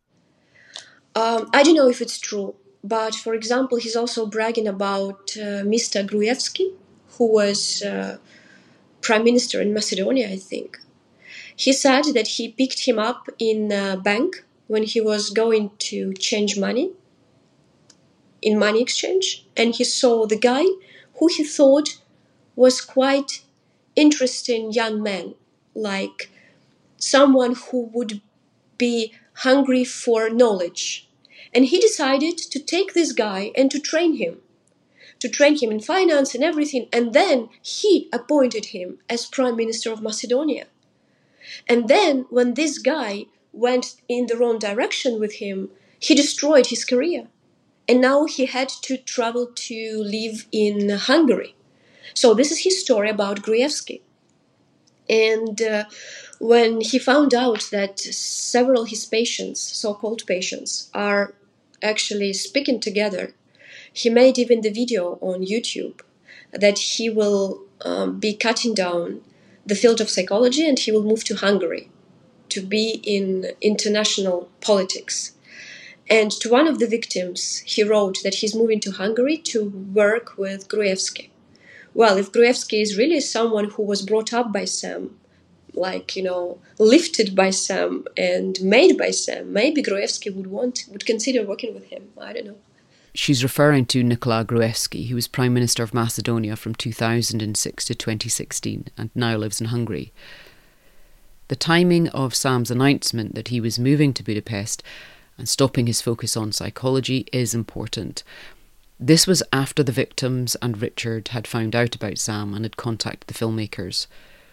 I don't know if it's true, but for example, he's also bragging about Mr. Gruevski, who was Prime Minister in Macedonia, I think. He said that he picked him up in a bank when he was going to change money, in money exchange, and he saw the guy who he thought was quite interesting young man, like someone who would be hungry for knowledge. And he decided to take this guy and to train him in finance and everything, and then he appointed him as Prime Minister of Macedonia. And then when this guy went in the wrong direction with him, he destroyed his career. And now he had to travel to live in Hungary. So this is his story about Gruevski. And when he found out that several of his patients, so-called patients, are actually speaking together, he made even the video on YouTube that he will be cutting down the field of psychology and he will move to Hungary to be in international politics. And to one of the victims, he wrote that he's moving to Hungary to work with Gruevski. Well, if Gruevski is really someone who was brought up by Sam, lifted by Sam and made by Sam, maybe Gruevski would consider working with him. I don't know. She's referring to Nikola Gruevski, who was Prime Minister of Macedonia from 2006 to 2016 and now lives in Hungary. The timing of Sam's announcement that he was moving to Budapest and stopping his focus on psychology is important. This was after the victims and Richard had found out about Sam and had contacted the filmmakers.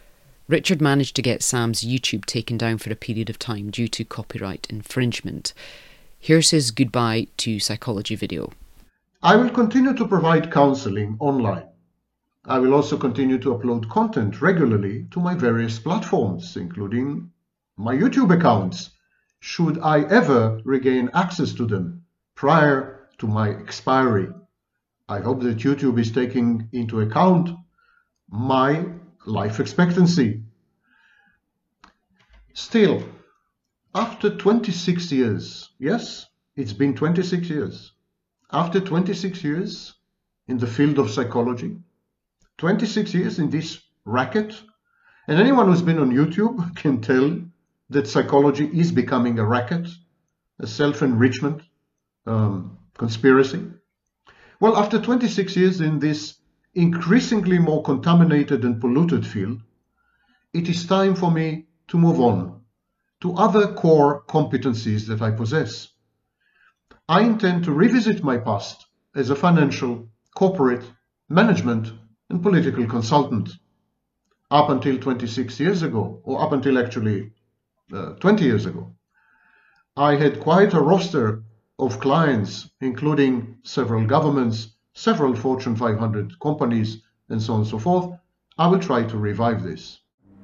Richard managed to get Sam's YouTube taken down for a period of time due to copyright infringement. Here's his goodbye to psychology video. I will continue to provide counseling online. I will also continue to upload content regularly to my various platforms, including my YouTube accounts, should I ever regain access to them prior to my expiry. I hope that YouTube is taking into account my life expectancy. Still, after 26 years, yes, it's been 26 years. After 26 years in the field of psychology, 26 years in this racket, and anyone who's been on YouTube can tell that psychology is becoming a racket, a self-enrichment conspiracy. Well, after 26 years in this increasingly more contaminated and polluted field, it is time for me to move on to other core competencies that I possess. I intend to revisit my past as a financial, corporate, management, and political consultant. Up until 26 years ago, or up until actually 20 years ago, I had quite a roster of clients, including several governments, several Fortune 500 companies, and so on and so forth. I will try to revive this.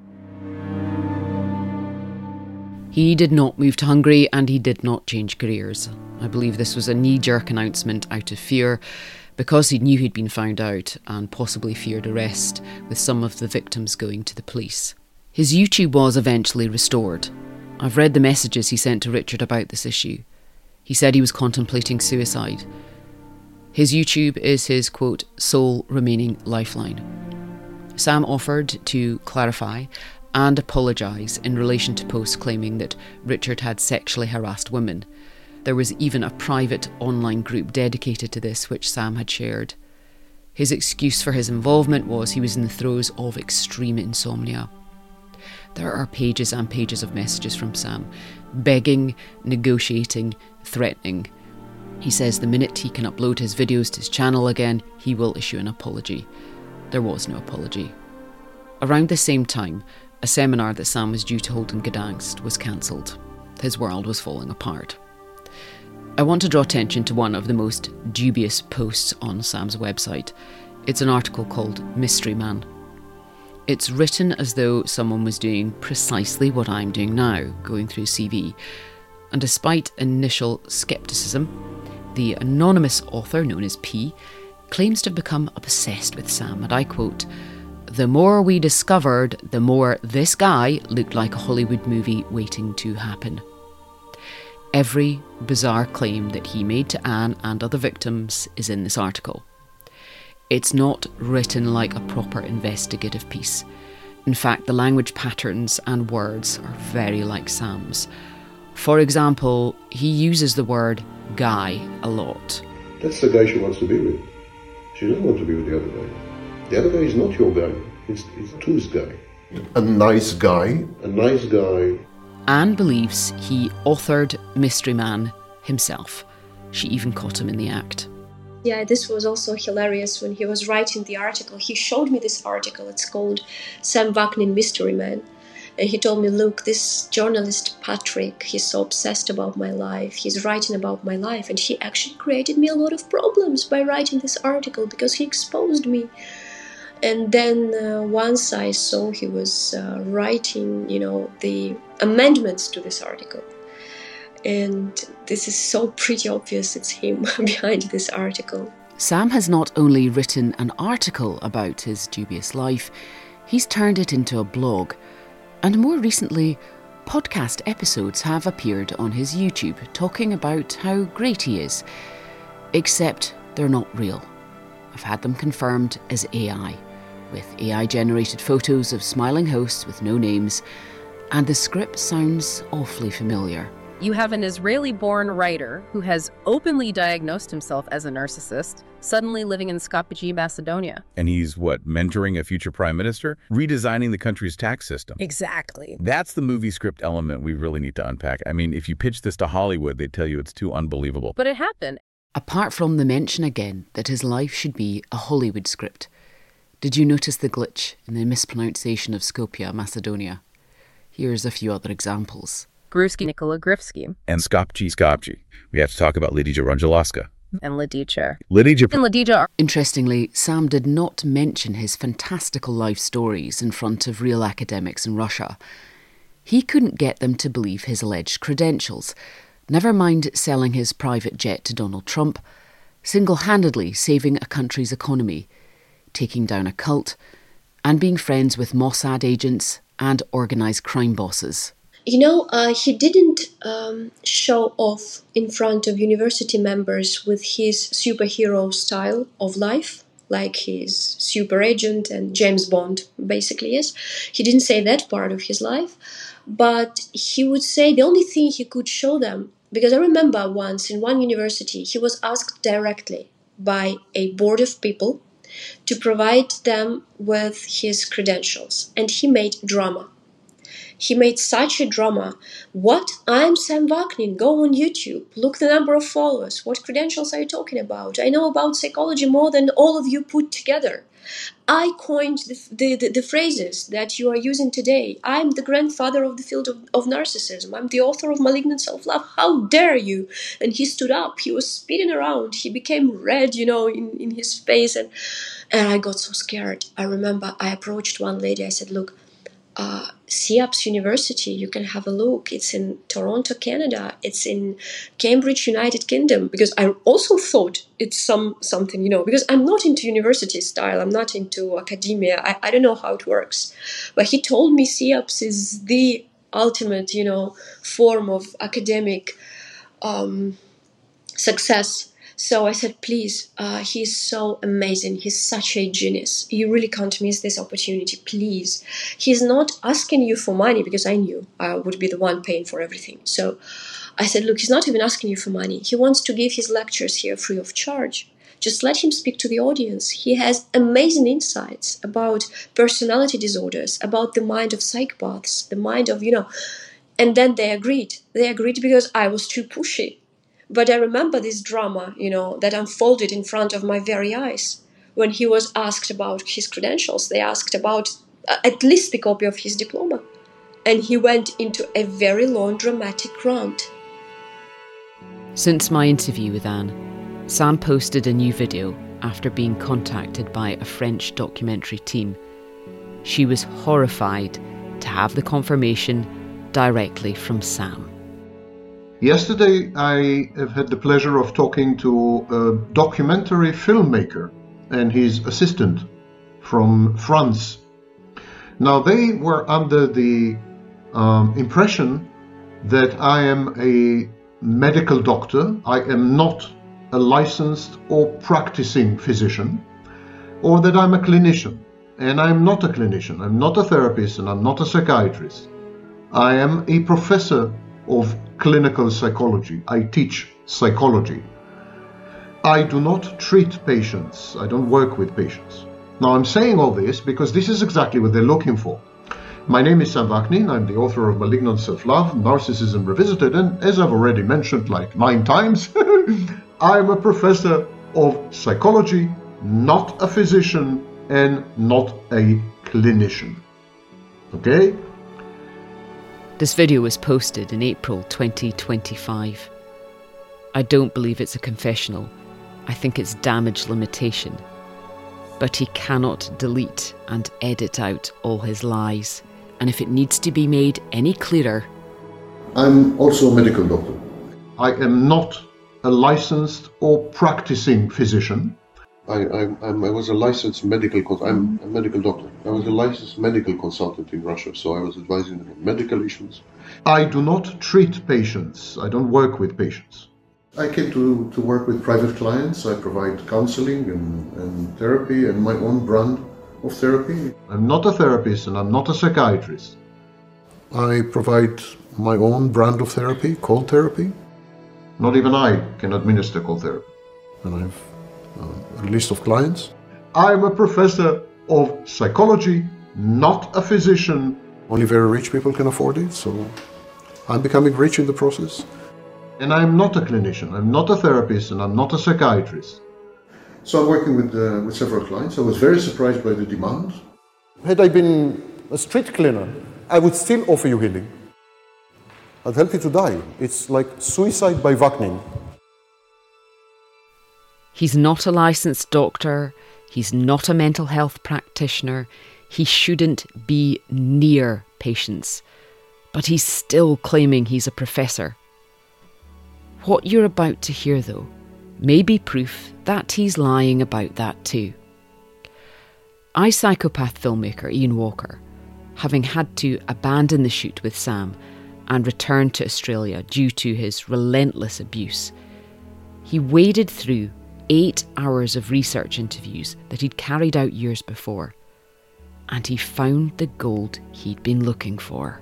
He did not move to Hungary and he did not change careers. I believe this was a knee-jerk announcement out of fear because he knew he'd been found out and possibly feared arrest, with some of the victims going to the police. His YouTube was eventually restored. I've read the messages he sent to Richard about this issue. He said he was contemplating suicide. His YouTube is his, quote, sole remaining lifeline. Sam offered to clarify and apologise in relation to posts claiming that Richard had sexually harassed women. There was even a private online group dedicated to this which Sam had shared. His excuse for his involvement was he was in the throes of extreme insomnia. There are pages and pages of messages from Sam, begging, negotiating, threatening. He says the minute he can upload his videos to his channel again, he will issue an apology. There was no apology. Around the same time, a seminar that Sam was due to hold in Gdansk was cancelled. His world was falling apart. I want to draw attention to one of the most dubious posts on Sam's website. It's an article called Mystery Man. It's written as though someone was doing precisely what I'm doing now, going through CV. And despite initial scepticism, the anonymous author, known as P, claims to have become obsessed with Sam, and I quote, "The more we discovered, the more this guy looked like a Hollywood movie waiting to happen." Every bizarre claim that he made to Anne and other victims is in this article. It's not written like a proper investigative piece. In fact, the language patterns and words are very like Sam's. For example, he uses the word guy a lot. That's the guy she wants to be with. She doesn't want to be with the other guy. The other guy is not your guy. It's Tu's guy. A nice guy. A nice guy. Anne believes he authored Mystery Man himself. She even caught him in the act. Yeah, this was also hilarious when he was writing the article. He showed me this article. It's called Sam Vaknin Mystery Man. And he told me, look, this journalist Patrick, he's so obsessed about my life. He's writing about my life. And he actually created me a lot of problems by writing this article because he exposed me. And then once I saw he was writing, the amendments to this article. And this is so pretty obvious it's him behind this article. Sam has not only written an article about his dubious life, he's turned it into a blog. And more recently, podcast episodes have appeared on his YouTube talking about how great he is. Except they're not real. I've had them confirmed as AI, with AI-generated photos of smiling hosts with no names, and the script sounds awfully familiar. You have an Israeli-born writer who has openly diagnosed himself as a narcissist, suddenly living in Skopje, Macedonia. And he's, mentoring a future prime minister? Redesigning the country's tax system. Exactly. That's the movie script element we really need to unpack. I mean, if you pitch this to Hollywood, they'd tell you it's too unbelievable. But it happened. Apart from the mention again that his life should be a Hollywood script, Did you notice the glitch in the mispronunciation of Skopje, Macedonia? Here's a few other examples. Gruski Nikola Grifsky. And Skopje. We have to talk about Lidija Runjalaska. And Lidija. Lidija. Interestingly, Sam did not mention his fantastical life stories in front of real academics in Russia. He couldn't get them to believe his alleged credentials, never mind selling his private jet to Donald Trump, single-handedly saving a country's economy, taking down a cult, and being friends with Mossad agents and organised crime bosses. You know, he didn't show off in front of university members with his superhero style of life, like his super agent and James Bond basically is. He didn't say that part of his life, but he would say the only thing he could show them, because I remember once in one university he was asked directly by a board of people to provide them with his credentials, and he made drama. He made such a drama. What? I'm Sam Vaknin. Go on YouTube. Look the number of followers. What credentials are you talking about? I know about psychology more than all of you put together. I coined the phrases that you are using today. I'm the grandfather of the field of narcissism. I'm the author of Malignant Self-Love. How dare you? And he stood up. He was spitting around. He became red, in his face. And I got so scared. I remember I approached one lady. I said, look, CEAPS University, you can have a look. It's in Toronto, Canada. It's in Cambridge, United Kingdom. Because I also thought it's something, because I'm not into university style. I'm not into academia. I don't know how it works. But he told me CEAPS is the ultimate, form of academic success. So I said, please, he's so amazing. He's such a genius. You really can't miss this opportunity, please. He's not asking you for money, because I knew I would be the one paying for everything. So I said, look, he's not even asking you for money. He wants to give his lectures here free of charge. Just let him speak to the audience. He has amazing insights about personality disorders, about the mind of psychopaths, the mind of, And then they agreed. They agreed because I was too pushy. But I remember this drama, that unfolded in front of my very eyes. When he was asked about his credentials, they asked about at least the copy of his diploma. And he went into a very long, dramatic rant. Since my interview with Anne, Sam posted a new video after being contacted by a French documentary team. She was horrified to have the confirmation directly from Sam. Yesterday, I have had the pleasure of talking to a documentary filmmaker and his assistant from France. Now, they were under the impression that I am a medical doctor. I am not a licensed or practicing physician, or that I'm a clinician. And I'm not a clinician. I'm not a therapist, and I'm not a psychiatrist. I am a professor of clinical psychology. I teach psychology. I do not treat patients. I don't work with patients. Now, I'm saying all this because this is exactly what they're looking for. My name is Sam Vaknin. I'm the author of Malignant Self-Love, Narcissism Revisited, and as I've already mentioned like 9 times, I'm a professor of psychology, not a physician, and not a clinician. Okay? This video was posted in April 2025. I don't believe it's a confessional. I think it's damage limitation. But he cannot delete and edit out all his lies. And if it needs to be made any clearer... I'm also a medical doctor. I am not a licensed or practicing physician. I was a licensed I'm a medical doctor. I was a licensed medical consultant in Russia, so I was advising them on medical issues. I do not treat patients. I don't work with patients. I came to work with private clients. I provide counseling and therapy and my own brand of therapy. I'm not a therapist and I'm not a psychiatrist. I provide my own brand of therapy, cold therapy. Not even I can administer cold therapy. And I have a list of clients. I'm a professor of psychology, not a physician. Only very rich people can afford it, so I'm becoming rich in the process. And I'm not a clinician, I'm not a therapist, and I'm not a psychiatrist. So I'm working with several clients. I was very surprised by the demand. Had I been a street cleaner, I would still offer you healing. I'd help you to die. It's like suicide by Vaknin. He's not a licensed doctor. He's not a mental health practitioner. He shouldn't be near patients. But he's still claiming he's a professor. What you're about to hear, though, may be proof that he's lying about that too. iPsychopath filmmaker Ian Walker, having had to abandon the shoot with Sam and return to Australia due to his relentless abuse, he waded through 8 hours of research interviews that he'd carried out years before, and he found the gold he'd been looking for.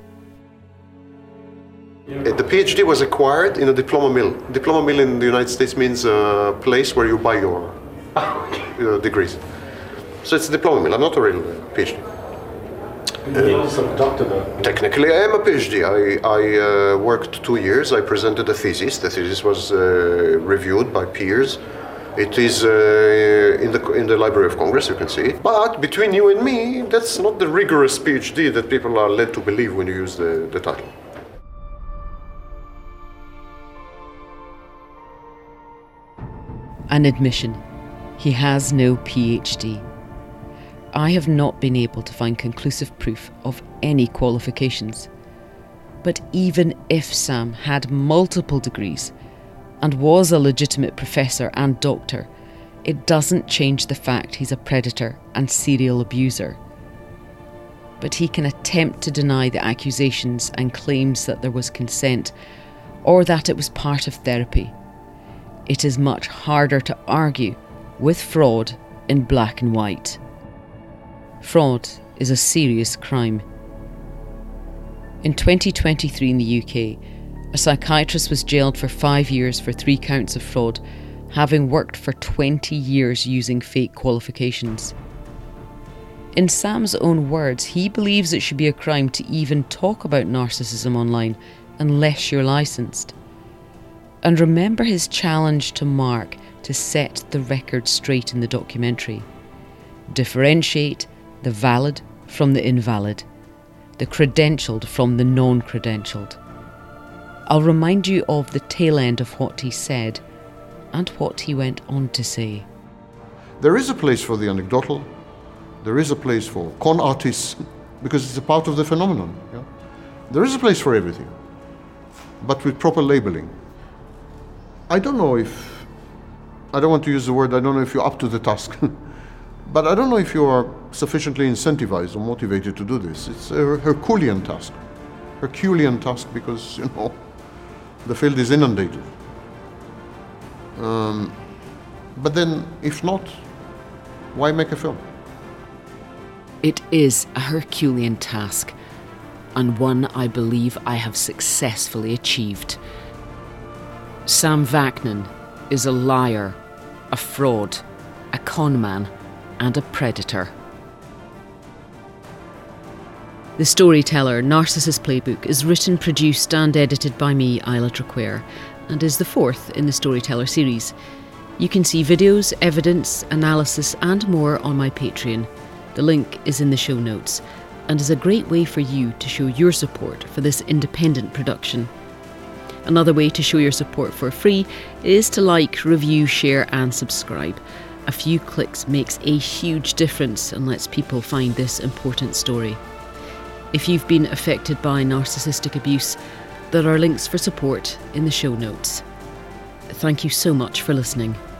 The PhD was acquired in a diploma mill. Diploma mill in the United States means a place where you buy your degrees. So it's a diploma mill. I'm not a real PhD. You're also a doctor, though. Technically, I am a PhD. I worked 2 years. I presented a thesis. The thesis was reviewed by peers. It is in the Library of Congress, you can see it. But between you and me, that's not the rigorous PhD that people are led to believe when you use the title. An admission. He has no PhD. I have not been able to find conclusive proof of any qualifications. But even if Sam had multiple degrees and was a legitimate professor and doctor, it doesn't change the fact he's a predator and serial abuser. But he can attempt to deny the accusations and claims that there was consent or that it was part of therapy. It is much harder to argue with fraud in black and white. Fraud is a serious crime. In 2023 in the UK, a psychiatrist was jailed for 5 years for 3 counts of fraud, having worked for 20 years using fake qualifications. In Sam's own words, he believes it should be a crime to even talk about narcissism online unless you're licensed. And remember his challenge to Mark to set the record straight in the documentary. Differentiate the valid from the invalid, the credentialed from the non-credentialed. I'll remind you of the tail end of what he said and what he went on to say. There is a place for the anecdotal. There is a place for con artists, because it's a part of the phenomenon. Yeah? There is a place for everything, but with proper labeling. I don't know if you're up to the task, but I don't know if you are sufficiently incentivized or motivated to do this. It's a Herculean task. Because, the field is inundated. But then, if not, why make a film? It is a Herculean task, and one I believe I have successfully achieved. Sam Vaknin is a liar, a fraud, a conman, and a predator. The Storyteller Narcissist Playbook is written, produced and edited by me, Isla Traquair, and is the 4th in the Storyteller series. You can see videos, evidence, analysis and more on my Patreon. The link is in the show notes and is a great way for you to show your support for this independent production. Another way to show your support for free is to like, review, share and subscribe. A few clicks makes a huge difference and lets people find this important story. If you've been affected by narcissistic abuse, there are links for support in the show notes. Thank you so much for listening.